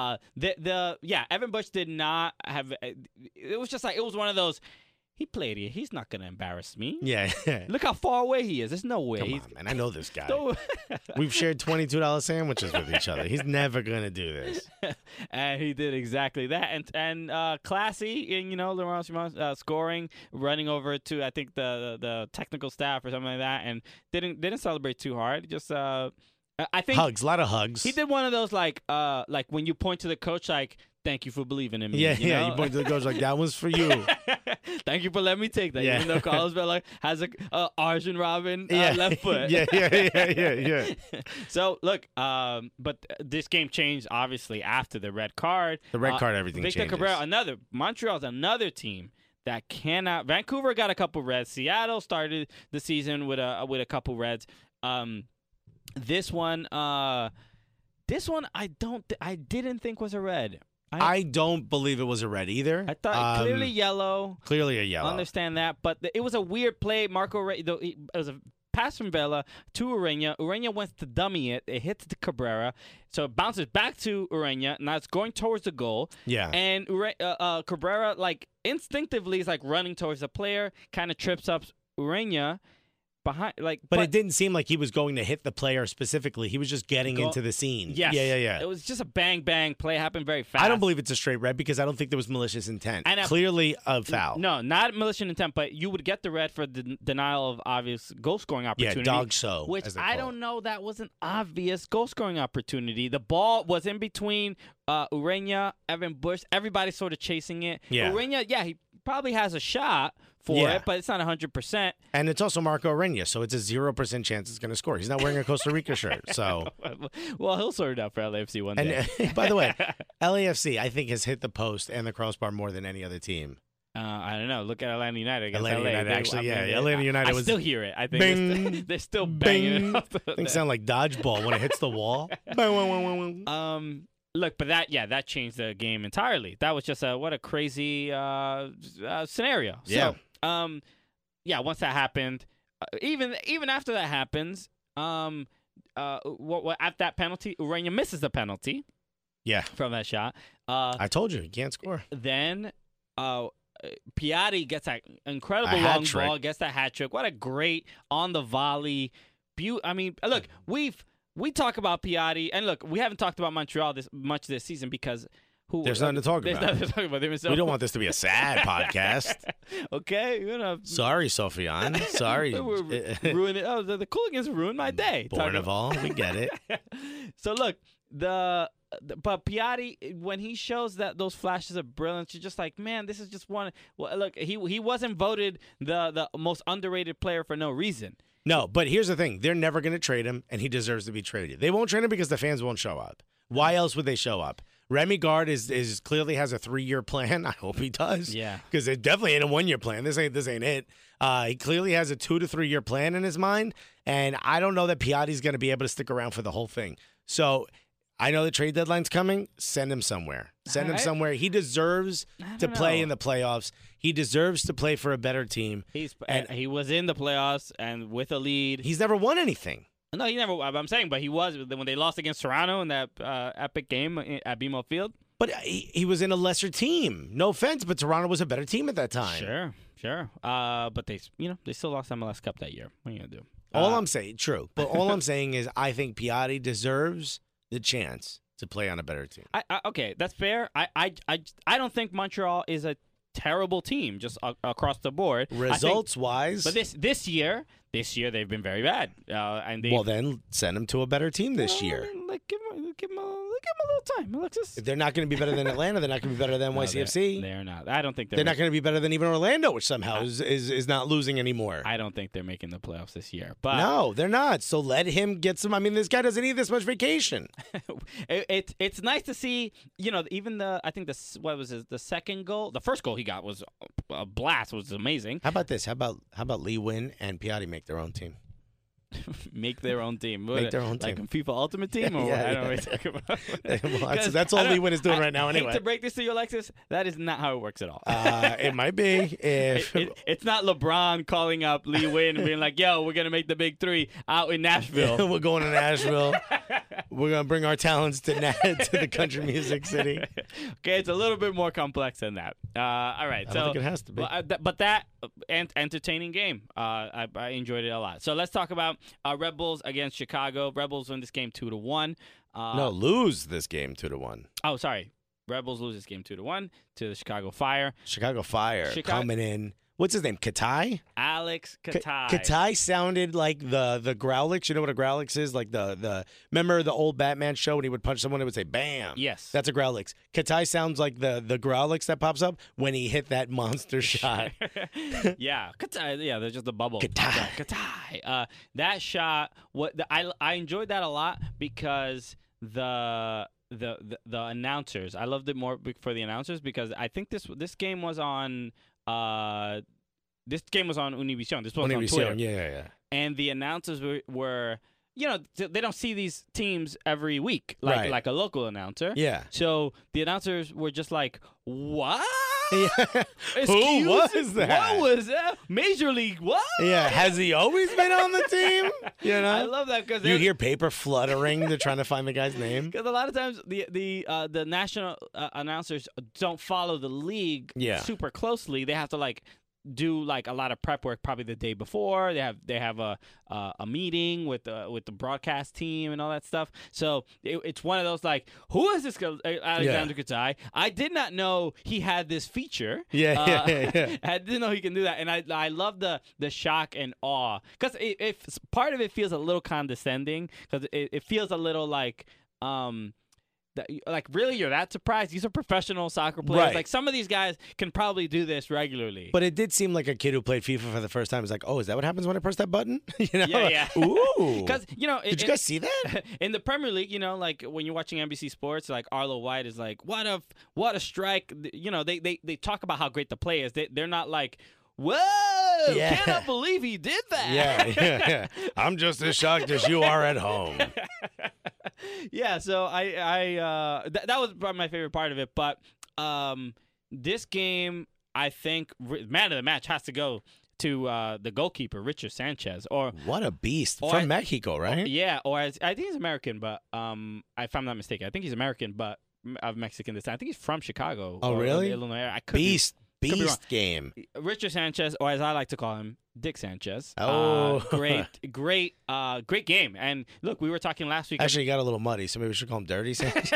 Evan Bush did not have. It was just like it was one of those. He played here. He's not going to embarrass me. Yeah. Look how far away he is. There's no way. Come on, man. I know this guy. We've shared $22 sandwiches with each other. He's never going to do this. And he did exactly that. And classy, Laurent Simon scoring, running over to, I think, the technical staff or something like that, and didn't celebrate too hard. Just, I think. Hugs. A lot of hugs. He did one of those, like when you point to the coach, like, thank you for believing in me. Yeah, you know? You point to the coach like, that one's for you. Thank you for letting me take that. Yeah. Even though Carlos Vela has a Arjen Robben left foot. Yeah. So, look, but this game changed, obviously, after the red card. The red card, everything Victor changes. Cabrera, Montreal's another team that cannot. Vancouver got a couple reds. Seattle started the season with a couple reds. This one, I didn't think was a red. I don't believe it was a red either. I thought clearly yellow. Clearly a yellow. I understand that, but it was a weird play. It was a pass from Vela to Urena. Urena wants to dummy it. It hits the Cabrera, so it bounces back to Urena. Now it's going towards the goal. Yeah. And Cabrera, like instinctively, is like running towards the player, kind of trips up Urena. Behind, but it didn't seem like he was going to hit the player specifically. He was just getting into the scene. Yes. Yeah. It was just a bang play. Happened very fast. I don't believe it's a straight red because I don't think there was malicious intent. Clearly a foul. No, not malicious intent, but you would get the red for the denial of obvious goal scoring opportunity. Yeah, dog show. Which I don't know. That was an obvious goal scoring opportunity. The ball was in between Urena, Evan Bush. Everybody sort of chasing it. Yeah. Urena, he probably has a shot for it, but it's not 100%. And it's also Marco Urena, so it's a 0% chance it's going to score. He's not wearing a Costa Rica shirt, so. Well, he'll sort it out for LAFC one day. And by the way, LAFC, I think, has hit the post and the crossbar more than any other team. I don't know. Look at Atlanta United against Atlanta LA. United, actually, Atlanta United was. I still hear it. I think bing, they're still banging it off. Things sound like dodgeball when it hits the wall. Look, but that changed the game entirely. That was just what a crazy scenario. Yeah. So, once that happened, even after that happens, at that penalty, Urena misses the penalty. Yeah. From that shot. I told you, he can't score. Then Piatti gets that incredible A long hat-trick. ball, gets that hat trick. What a great on the volley. I mean, look, we talk about Piatti, and look, we haven't talked about Montreal much this season because There's nothing to talk there's about. nothing to talk about. We don't want this to be a sad podcast. Okay, Sorry, Sofiane. Sorry. ruin it. Oh, the Cooligans ruined my day. Borneval, we get it. So look, but Piatti, when he shows those flashes of brilliance, you're just like, man, this is just one. Well, look, he wasn't voted the most underrated player for no reason. No, but here's the thing. They're never going to trade him, and he deserves to be traded. They won't trade him because the fans won't show up. Why else would they show up? Remy Gard is clearly has a 3-year plan. I hope he does. Yeah. Because it definitely ain't a 1-year plan. This ain't it. He clearly has a 2 to 3 year plan in his mind, and I don't know that Piatti's going to be able to stick around for the whole thing. So I know the trade deadline's coming. Send him somewhere. Send him somewhere. He deserves to play in the playoffs. He deserves to play for a better team. He was in the playoffs and with a lead. He's never won anything. No, he never. I'm saying, but he was when they lost against Toronto in that epic game at BMO Field. But he was in a lesser team. No offense, but Toronto was a better team at that time. Sure. But they still lost MLS Cup that year. What are you gonna do? All I'm saying is I think Piatti deserves the chance to play on a better team. Okay, that's fair. I don't think Montreal is a terrible team just across the board. Results wise, but this year they've been very bad. Then send them to a better team this year. Give them a little time, Alexis. If they're not going to be better than Atlanta, they're not going to be better than NYCFC. They're not. I don't think they're not going to be better than even Orlando, which somehow is not losing anymore. I don't think they're making the playoffs this year. But no, they're not. So let him get some. I mean, this guy doesn't need this much vacation. It's nice to see. Even the second goal, the first goal he got was a blast. Was amazing. How about this? How about Lee Win and Piatti make their own team? Make their own team. Make their own team. Like a FIFA Ultimate Team? Or I don't know what you're talking about. That's all Lee Win is doing right now anyway. I hate to break this to you, Alexis. That is not how it works at all. It might be. It's not LeBron calling up Lee Win and being like, yo, we're going to make the big 3 out in Nashville. We're going to Nashville. We're going to bring our talents to the country music city. Okay, it's a little bit more complex than that. All right. I don't think it has to be. But that entertaining game, I enjoyed it a lot. So let's talk about Red Bulls against Chicago. Red Bulls win this game 2-1. No, lose this game 2-1. Oh, sorry. Red Bulls lose this game 2-1 to the Chicago Fire. Chicago Fire coming in. What's his name? Katai? Alex Katai. Katai sounded like the Growlix. You know what a Growlix is? Like remember the old Batman show when he would punch someone, it would say bam. Yes. That's a Growlix. Katai sounds like the Growlix that pops up when he hit that monster shot. Yeah. Katai. Yeah, there's just a bubble. Katai. That shot, I enjoyed that a lot because the announcers, I loved it more for the announcers because I think this game was on this game was on Univision. This was on Twitter. Yeah. And the announcers were they don't see these teams every week like a local announcer. Yeah. So the announcers were just like, what? Yeah. Who was that? What was that? Major League what? Yeah. Has he always been on the team? I love that because you hear paper fluttering. They're trying to find the guy's name. Because a lot of times the national announcers don't follow the league super closely. They have to do a lot of prep work probably the day before. They have a meeting with the broadcast team and all that stuff. So it's one of those who is this Alexander Katai? I did not know he had this feature. Yeah. I didn't know he can do that, and I love the shock and awe because part of it feels a little condescending because it feels a little really, you're that surprised? These are professional soccer players. Right. Some of these guys can probably do this regularly. But it did seem like a kid who played FIFA for the first time was like, oh, is that what happens when I press that button? Yeah. Ooh. Because, did you guys see that? In the Premier League, when you're watching NBC Sports, Arlo White is what a strike. They talk about how great the play is. They're not like, whoa, cannot believe he did that. Yeah. I'm just as shocked as you are at home. Yeah, so that was probably my favorite part of it. But this game, I think, man of the match has to go to the goalkeeper, Richard Sanchez. Or What a beast. Or From Mexico, right? yeah, or I think he's American, but if I'm not mistaken, I think he's American, but of Mexican descent. I think he's from Chicago. Oh, or really? Illinois. I could be wrong. Beast game. Richard Sanchez, or as I like to call him, Dick Sanchez. Oh. Great game. And look, we were talking last week. Actually, he got a little muddy, so maybe we should call him Dirty Sanchez.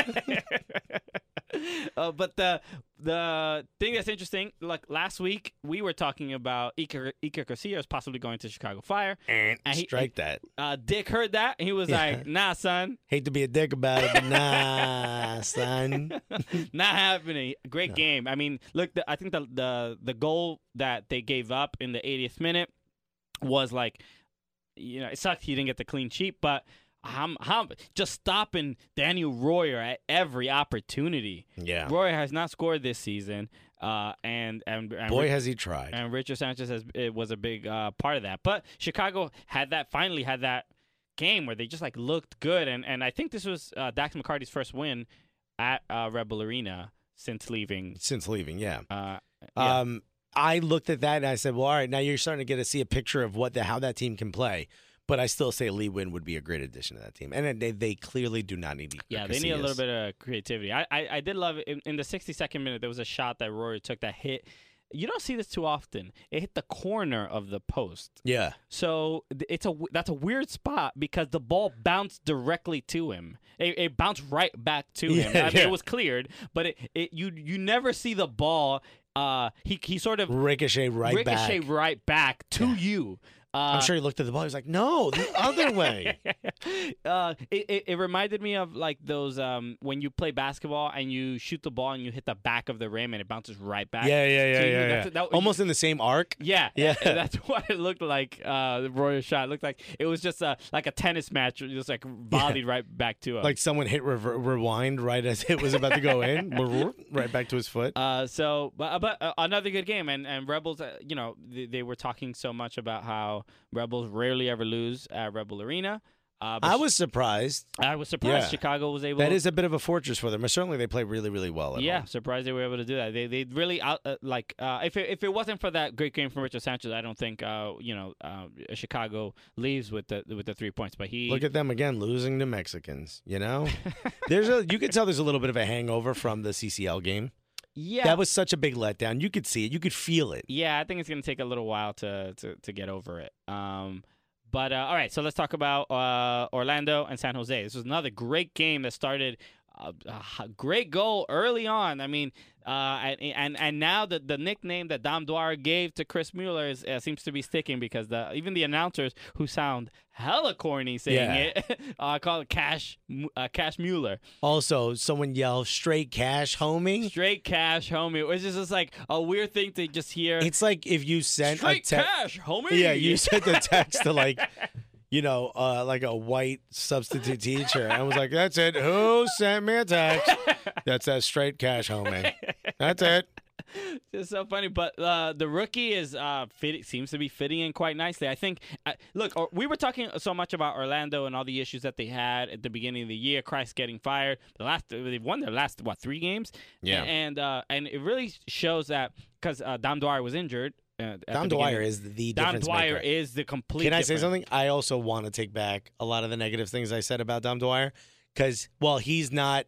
But the thing that's interesting, like last week, we were talking about Iker Casillas possibly going to Chicago Fire. And strike that. Dick heard that, and he was like, nah, son. Hate to be a dick about it, but nah, son. Not happening. Great game. I mean, look, I think the goal that they gave up in the 80th minute was like, it sucked he didn't get the clean sheet, but I'm just stopping Daniel Royer at every opportunity. Yeah. Royer has not scored this season, and boy, has he tried. And Richard Sanchez was a big part of that. But Chicago finally had that game where they just like looked good, and I think this was Dax McCarty's first win at Red Bull Arena since leaving. Yeah. I looked at that and I said, well, all right, now you're starting to see a picture of how that team can play. But I still say Lee Win would be a great addition to that team. And they clearly do not need Yeah, they need a little bit of creativity. I did love it. In the 62nd minute, there was a shot that Rory took that hit. You don't see this too often. It hit the corner of the post. Yeah. So that's a weird spot because the ball bounced directly to him. It bounced right back to him. I mean, it was cleared, but you never see the ball. He sort of ricochet right back to you. I'm sure he looked at the ball. He was like, "No, the other way." It reminded me of like those when you play basketball and you shoot the ball and you hit the back of the rim and it bounces right back. Yeah. Almost in the same arc. Yeah. That's what it looked like. The Royer shot looked like it was just like a tennis match, just like volleyed right back to him. Like someone hit rewind right as it was about to go in, right back to his foot. But another good game, and Rebels. They were talking so much about how Rebels rarely ever lose at Red Bull Arena. I was surprised. Yeah. Chicago was able. That is a bit of a fortress for them. Certainly, they play really, really well. Home. Surprised they were able to do that. They really if it wasn't for that great game from Richard Sanchez, I don't think Chicago leaves with the 3 points. But look at them again losing to Mexicans. You could tell there's a little bit of a hangover from the CCL game. Yeah, that was such a big letdown. You could see it. You could feel it. Yeah, I think it's going to take a little while to get over it. But all right, so let's talk about Orlando and San Jose. This was another great game that started a great goal early on. I mean, and now the nickname that Dom Dwyer gave to Chris Mueller seems to be sticking because even the announcers who sound hella corny saying it call it Cash Mueller. Also, someone yelled "Straight cash, homie." Straight cash, homie. Which is just like a weird thing to just hear. It's like if you sent straight cash, homie. Yeah, you sent the text to like a white substitute teacher. I was like, that's it. Who sent me a text? That's that straight cash, homie. That's it. It's so funny, but the rookie seems to be fitting in quite nicely. I think. Look, we were talking so much about Orlando and all the issues that they had at the beginning of the year. Christ getting fired. They've won their last 3 games. Yeah, and it really shows that because Dom Dwyer was injured. Dom Dwyer is the difference maker. Dom Dwyer is the complete. Can I say something? I also want to take back a lot of the negative things I said about Dom Dwyer because while he's not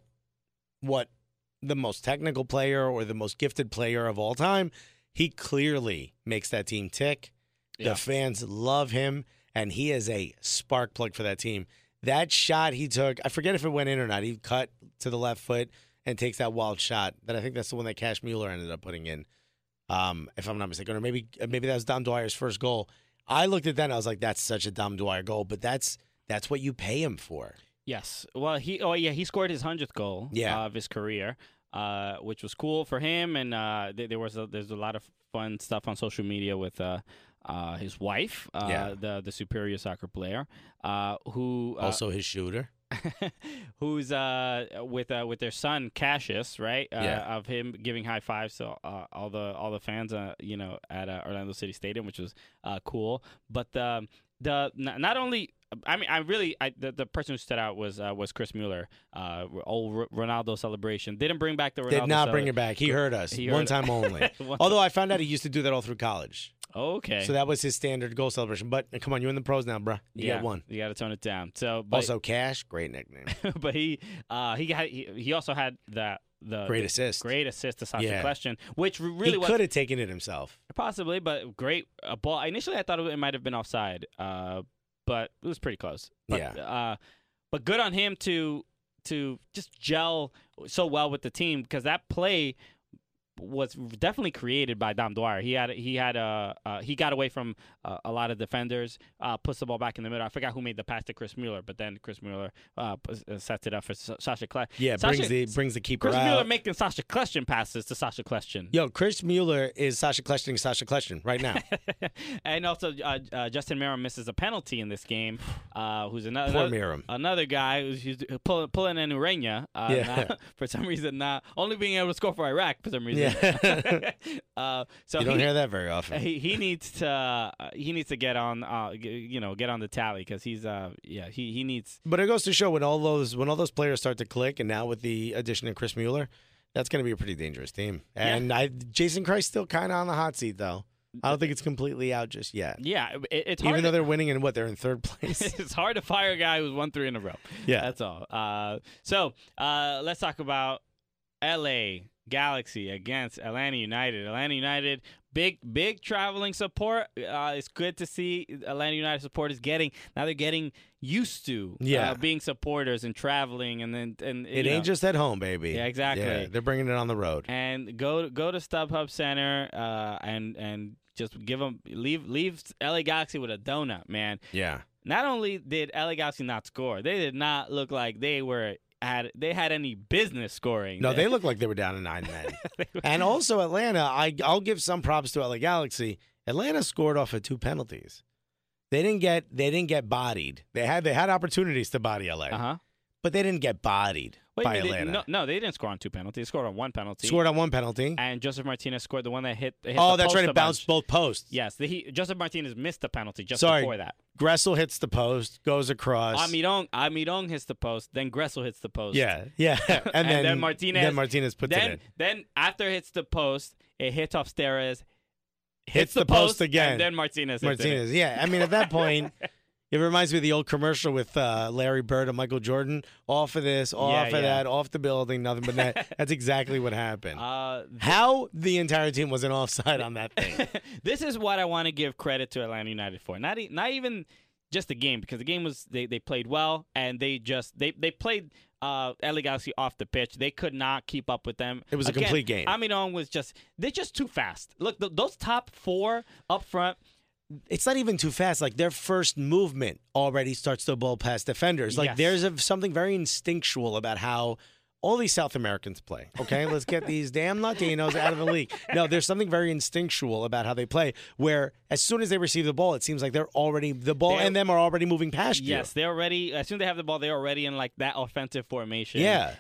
the most technical player or the most gifted player of all time, he clearly makes that team tick. Yeah. The fans love him, and he is a spark plug for that team. That shot he took, I forget if it went in or not. He cut to the left foot and takes that wild shot. That I think that's the one that Cash Mueller ended up putting in. If I'm not mistaken, or maybe that was Dom Dwyer's first goal. I looked at that and I was like, that's such a Dom Dwyer goal, but that's what you pay him for. Yes. Well, he scored his 100th goal of his career, which was cool for him. And there's a lot of fun stuff on social media with his wife, the Superior soccer player, who also his shooter. Who's with their son Cassius, right? Of him giving high fives to all the fans, at Orlando City Stadium, which was cool. But not only the person who stood out was Chris Mueller. Ronaldo celebration. Didn't bring back the Ronaldo. Did not bring it back. He heard us. One time only. Although I found out he used to do that all through college. Okay. So that was his standard goal celebration. But come on, you're in the pros now, bro. You get one. You got to tone it down. So, but, also, Cash, great nickname. but he also had the great assist. Great assist to Sasha Kljestan, which really he could have taken it himself. Possibly, but great ball. Initially, I thought it might have been offside, but it was pretty close. But, but good on him to just gel so well with the team, because that play was definitely created by Dom Dwyer. He got away from a lot of defenders, puts the ball back in the middle. I forgot who made the pass to Chris Mueller, but then Chris Mueller sets it up for Sasha Kljestan. Yeah, brings the keeper Chris out. Mueller making Sasha Kljestan passes to Sasha Kljestan. Yo, Chris Mueller is Sasha Kljestan right now. And also Justin Miram misses a penalty in this game. Who's another guy who's pulling an Urena. For some reason, not only being able to score for Iraq for some reason. Yeah. So you don't hear that very often. He needs to get on get on the tally, because he needs. But it goes to show when all those players start to click, and now with the addition of Chris Mueller, that's going to be a pretty dangerous team. And Jason Christ still kind of on the hot seat though. I don't think it's completely out just yet. Yeah, it's hard. Even though they're winning, and they're in third place. It's hard to fire a guy who's won 3 in a row. Yeah, that's all. So let's talk about L.A. Galaxy against Atlanta United. Atlanta United, big traveling support. It's good to see Atlanta United supporters getting used to being supporters and traveling, and it ain't just at home, baby. Yeah, exactly. Yeah, they're bringing it on the road. And go to StubHub Center and just leave LA Galaxy with a donut, man. Yeah. Not only did LA Galaxy not score, they did not look like they had any business scoring. No, they looked like they were down to 9 men. And also Atlanta, I'll give some props to LA Galaxy. Atlanta scored off of 2 penalties. They didn't get bodied. They had opportunities to body LA. But they didn't get bodied by Atlanta. No, they didn't score on 2 penalties. They scored on 1 penalty. Scored on 1 penalty. And Joseph Martinez scored the one that hit the that's post right. It bounced both posts. Yes. Joseph Martinez missed the penalty before that. Gressel hits the post, goes across. Almirón hits the post, then Gressel hits the post. Yeah. And then Martinez puts it in. Then after it hits the post, it hits off Steres, hits the post again. And then Martinez hits it. Yeah. I mean, at that point, it reminds me of the old commercial with Larry Bird and Michael Jordan. Off of this, off of that, off the building, nothing but that. That's exactly what happened. How the entire team was an offside on that thing. This is what I want to give credit to Atlanta United for. Not even just the game, because the game was they played well, and they played LA Galaxy off the pitch. They could not keep up with them. It was a complete game. Almirón they're just too fast. Look, those top 4 up front. It's not even too fast. Like, their first movement already starts to blow past defenders. Like, there's something very instinctual about how all these South Americans play. Okay, let's get these damn Latinos out of the league. No, there's something very instinctual about how they play, where as soon as they receive the ball, it seems like and them are already moving past you. Yes, they're already, as soon as they have the ball, they're already in like that offensive formation. Yeah.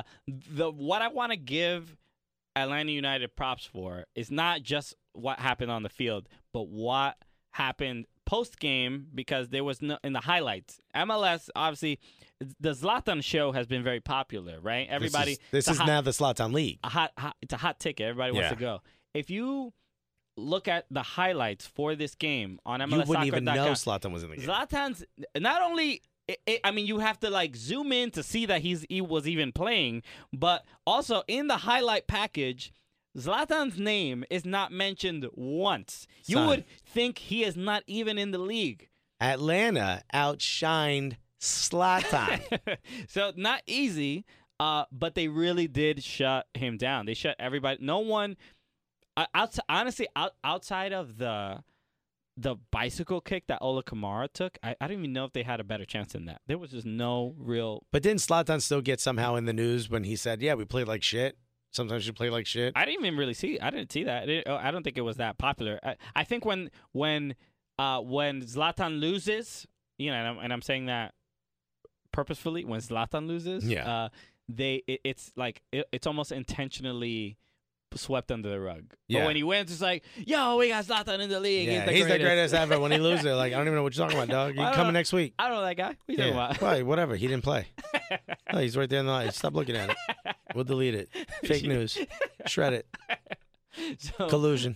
What I want to give Atlanta United props for is not just what happened on the field, but what happened post-game, because there was no in the highlights. MLS, obviously, the Zlatan show has been very popular, right? Everybody. This is now the Zlatan League. It's a hot ticket. Everybody wants to go. If you look at the highlights for this game on MLS, you wouldn't even know Zlatan was in the game. Zlatan's not only. I mean, you have to like zoom in to see that he was even playing, but also in the highlight package, Zlatan's name is not mentioned once. You would think he is not even in the league. Atlanta outshined Zlatan. So not easy, but they really did shut him down. They shut everybody. No one, outside of the bicycle kick that Ola Kamara took, I don't even know if they had a better chance than that. There was just no real. But didn't Zlatan still get somehow in the news when he said, "Yeah, we played like shit"? Sometimes you play like shit. I didn't even really see. I didn't see that. I don't think it was that popular. I think when Zlatan loses, and I'm saying that purposefully, when Zlatan loses, it's almost intentionally swept under the rug. Yeah. But when he wins, it's like, yo, we got Zlatan in the league. Yeah, he's the greatest ever. When he loses, like, I don't even know what you're talking about, dog. He's coming next week. I don't know that guy. What are you talking about? Well, whatever. He didn't play. Oh, he's right there in the line. Stop looking at it. We'll delete it. Fake news. Shred it. So, Collusion.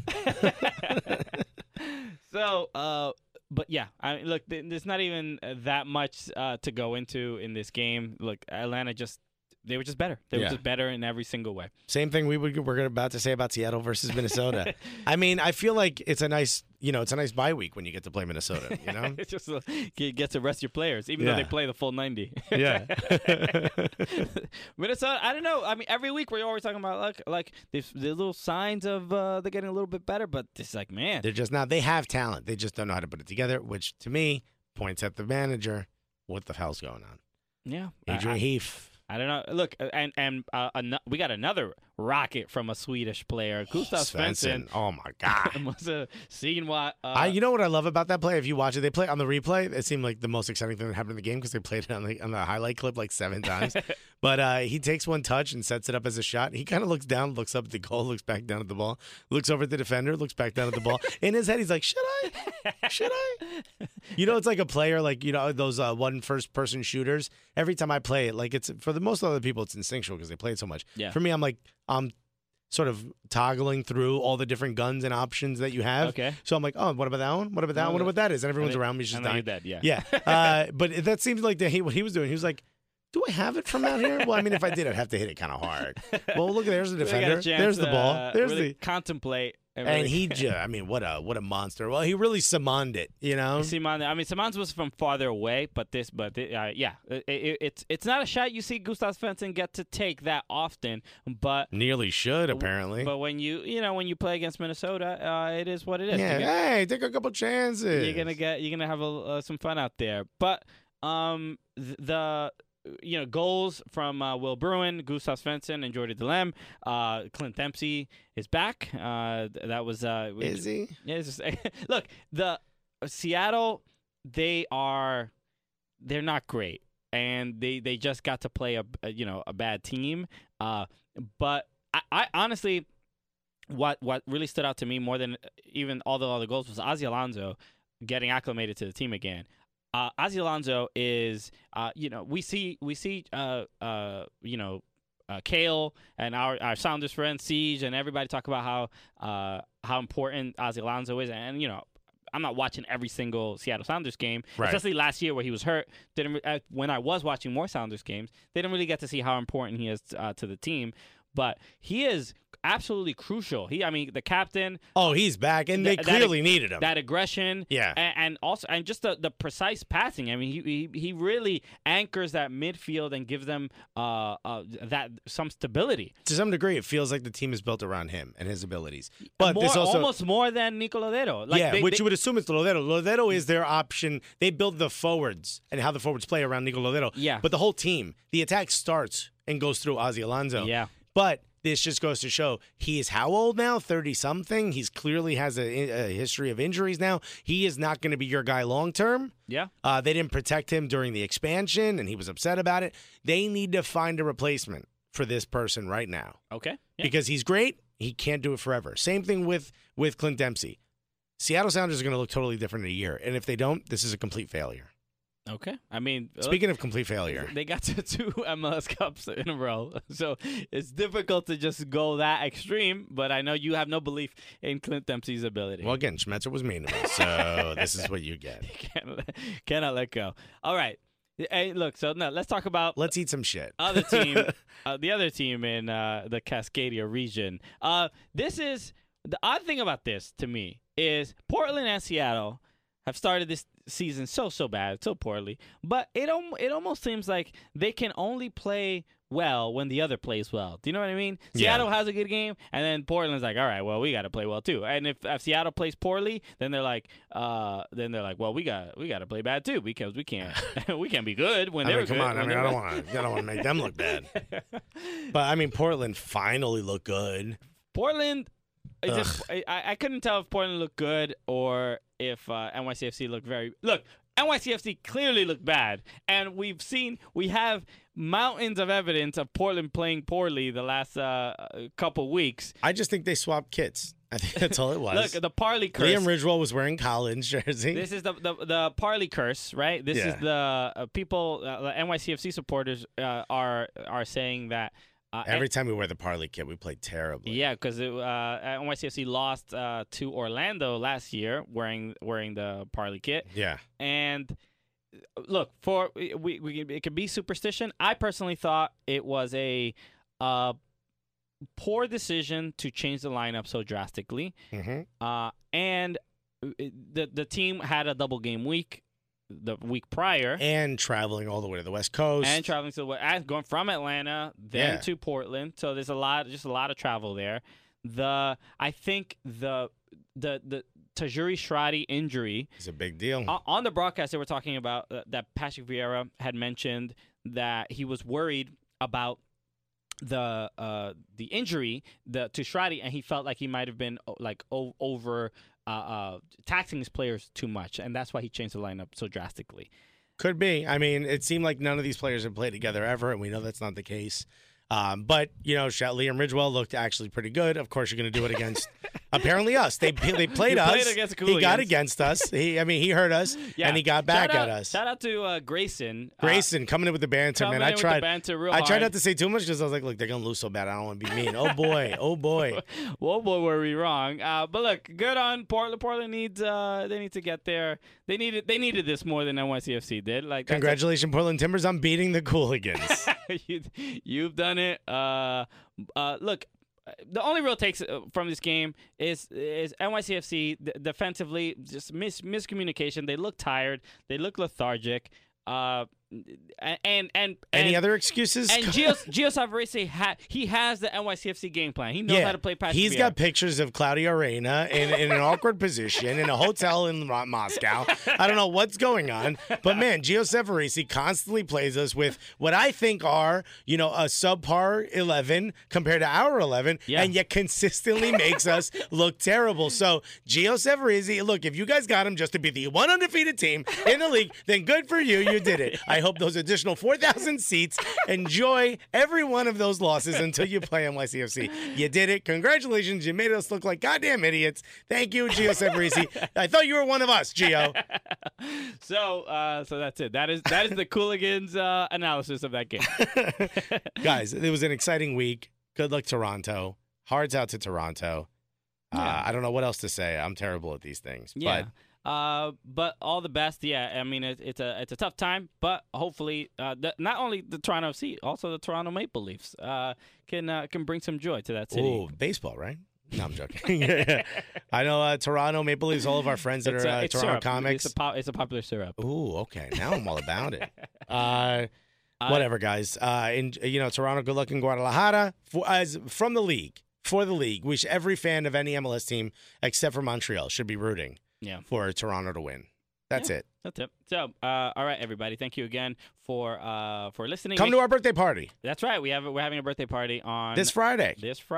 So, but yeah, I mean, look, there's not even that much to go into in this game. Look, Atlanta they were just better. They were just better in every single way. Same thing we're about to say about Seattle versus Minnesota. I mean, I feel like it's a nice bye week when you get to play Minnesota, you know? It's just you get to rest your players, even though they play the full 90. Yeah. Minnesota, I don't know. I mean, every week we're always talking about like the little signs of they're getting a little bit better, but it's like, man, they're just not. They have talent. They just don't know how to put it together, which to me points at the manager. What the hell's going on? Yeah, Adrian Heath. I don't know. Look, and we got another rocket from a Swedish player, Gustav Svensson. Oh my God! Must have seen what. You know what I love about that play? If you watch it, they play on the replay. It seemed like the most exciting thing that happened in the game because they played it on the highlight clip like 7 times. But he takes one touch and sets it up as a shot. He kind of looks down, looks up at the goal, looks back down at the ball, looks over at the defender, looks back down at the ball. In his head, he's like, "Should I? Should I?" You know, it's like a player, like those one first-person shooters. Every time I play it, like it's for the most other people, it's instinctual because they play it so much. Yeah. For me, I'm sort of toggling through all the different guns and options that you have. Okay. So I'm like, oh, what about that one? What about that one? What about that is? And everyone's around me just dying. Dead, yeah. Yeah. But that seems like what he was doing. He was like, do I have it from out here? Well, I mean, if I did, I'd have to hit it kind of hard. Well, look, there's the defender. There's the ball. There's really contemplate. And he just, I mean, what a monster. Well, he really summoned it, you know? Simons was from farther away, but it's not a shot you see Gustav Svensson get to take that often, but nearly should, apparently. But when you play against Minnesota, it is what it is. Yeah, hey, take a couple chances. You're gonna have some fun out there. But goals from Will Bruin, Gustav Svensson, and Jordy Delem. Clint Dempsey is back. That was is he? Yeah. Look, the Seattle, they're not great, and they just got to play a bad team. But I honestly, what really stood out to me more than even all the other goals was Ozzie Alonso getting acclimated to the team again. Ozzie Alonso is, we see, Kale and our Sounders friend Siege and everybody talk about how important Ozzie Alonso is, and I'm not watching every single Seattle Sounders game, right. Especially last year where he was hurt. When I was watching more Sounders games, they didn't really get to see how important he is to the team, but he is absolutely crucial. The captain. Oh, he's back, and they clearly needed him. That aggression, yeah, and also just the precise passing. I mean, he really anchors that midfield and gives them that some stability. To some degree, it feels like the team is built around him and his abilities. But there's also almost more than Nico Lodero. You would assume it's Lodero. Lodero is their option. They build the forwards and how the forwards play around Nico Lodero. Yeah, but the whole team, the attack starts and goes through Ozzie Alonso. Yeah, but this just goes to show he is how old now? 30-something. He's clearly has a history of injuries now. He is not going to be your guy long term. Yeah. They didn't protect him during the expansion, and he was upset about it. They need to find a replacement for this person right now. Okay. Yeah. Because he's great. He can't do it forever. Same thing with Clint Dempsey. Seattle Sounders are going to look totally different in a year. And if they don't, this is a complete failure. Okay. I mean, speaking of complete failure, they got to 2 MLS Cups in a row, so it's difficult to just go that extreme. But I know you have no belief in Clint Dempsey's ability. Well, again, Schmetzer was mean to me, so this is what you get. Cannot let go. All right. Hey, look. So now let's talk about. Let's eat some shit. Other team, the other team in the Cascadia region. This is the odd thing about this to me is Portland and Seattle have started this season so bad, so poorly, but it almost seems like they can only play well when the other plays well. Do you know what I mean? Yeah. Seattle has a good game, and then Portland's like, all right, well, we got to play well too. And if Seattle plays poorly, then they're like, well, we got to play bad too because we can't we can't be good when they're good. Come on, I don't want to make them look bad. But I mean, Portland finally looked good. Portland. I couldn't tell if Portland looked good or if NYCFC looked very. Look, NYCFC clearly looked bad, and we have mountains of evidence of Portland playing poorly the last couple weeks. I just think they swapped kits. I think that's all it was. Look, the Parley curse. Liam Ridgewell was wearing Collins jersey. This is the Parley curse, right? This is the people, the NYCFC supporters are saying that. Every time we wear the Parley kit, we play terribly. Yeah, because NYCFC lost to Orlando last year wearing the Parley kit. Yeah. And look, it could be superstition. I personally thought it was a poor decision to change the lineup so drastically. Mm-hmm. And the team had a double game week the week prior, and traveling all the way to the West Coast, and traveling to going from Atlanta then to Portland. So there's a lot of travel there. I think the Tajuri Shradi injury is a big deal. On the broadcast, they were talking about that Patrick Vieira had mentioned that he was worried about the injury to Shradi, and he felt like he might have been over taxing his players too much, and that's why he changed the lineup so drastically. Could be. I mean, it seemed like none of these players had played together ever, and we know that's not the case. But, Liam Ridgewell looked actually pretty good. Of course, you're going to do it against, apparently, us. They played us. Against the he got against us. He heard us, and he got back at us. Shout out to Grayson. Grayson coming in with the banter, man. I tried not to say too much because I was like, look, they're going to lose so bad. I don't want to be mean. Oh, boy. Oh, boy. Well, boy, were we wrong. But, look, good on Portland. Portland needs they need to get there. They needed this more than NYCFC did. Congratulations, Portland Timbers, on beating the Cooligans. You've done it. Look, the only real takes from this game is NYCFC defensively just miscommunication. They look tired. They look lethargic. And any other excuses? And Gio Savarese he has the NYCFC game plan. He knows how to play Patrick He's Vieira. got pictures of Claudio Reyna in an awkward position in a hotel in Moscow. I don't know what's going on, but man, Gio Savarese constantly plays us with what I think are a subpar 11 compared to our 11, and yet consistently makes us look terrible. So Gio Savarese, look, if you guys got him just to be the one undefeated team in the league, then good for you. You did it. I hope those additional 4,000 seats enjoy every one of those losses until you play NYCFC. You did it. Congratulations. You made us look like goddamn idiots. Thank you, Gio Savarese. I thought you were one of us, Gio. So that's it. That is the Cooligans analysis of that game. Guys, it was an exciting week. Good luck, Toronto. Hearts out to Toronto. I don't know what else to say. I'm terrible at these things. Yeah. But all the best. Yeah, I mean it's a tough time, but hopefully not only the Toronto FC, also the Toronto Maple Leafs can bring some joy to that city. Oh, baseball, right? No, I'm joking. Yeah. I know Toronto Maple Leafs. All of our friends that are Toronto syrup. comics. It's a popular syrup. Ooh, okay. Now I'm all about it. Whatever, guys. Toronto. Good luck in Guadalajara from the league. For the league, every fan of any MLS team except for Montreal should be rooting. Yeah. For Toronto to win. That's it. That's it. So, all right, everybody. Thank you again for listening. Come to our birthday party. That's right. We're having a birthday party on this Friday.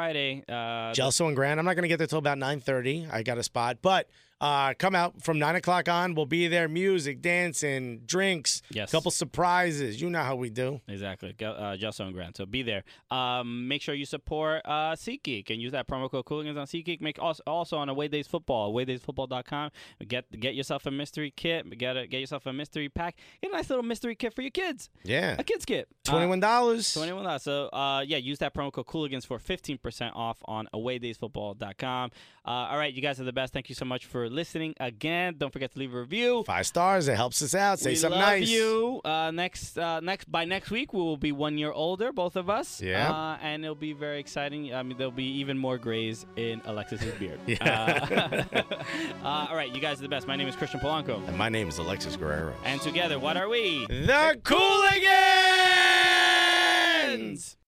Gelso and Grant. I'm not going to get there till about 9:30. I got a spot, but come out from 9 o'clock on. We'll be there. Music, dancing, drinks. Yes. A couple surprises. You know how we do. Exactly. Gelso and Grant. So be there. Make sure you support SeatGeek and use that promo code Cooligans on SeatGeek. Make also on Away Days Football. AwayDaysFootball.com. Get yourself a mystery kit. Get yourself a mystery pack. Get a nice little mystery kit for your kids. Yeah. A kid's kit. $21. $21. So use that promo code Cooligans for 15% off on AwayDaysFootball.com. All right, you guys are the best. Thank you so much for listening again. Don't forget to leave a review. 5 stars. It helps us out. Say something nice. We love you. By next week, we will be 1 year older, both of us. Yeah. And it'll be very exciting. I mean, there'll be even more grays in Alexis's beard. Yeah. All right, you guys are the best. My name is Christian Polanco. And my name is Alexis Guerrero. And together, what are we? The Cooligans!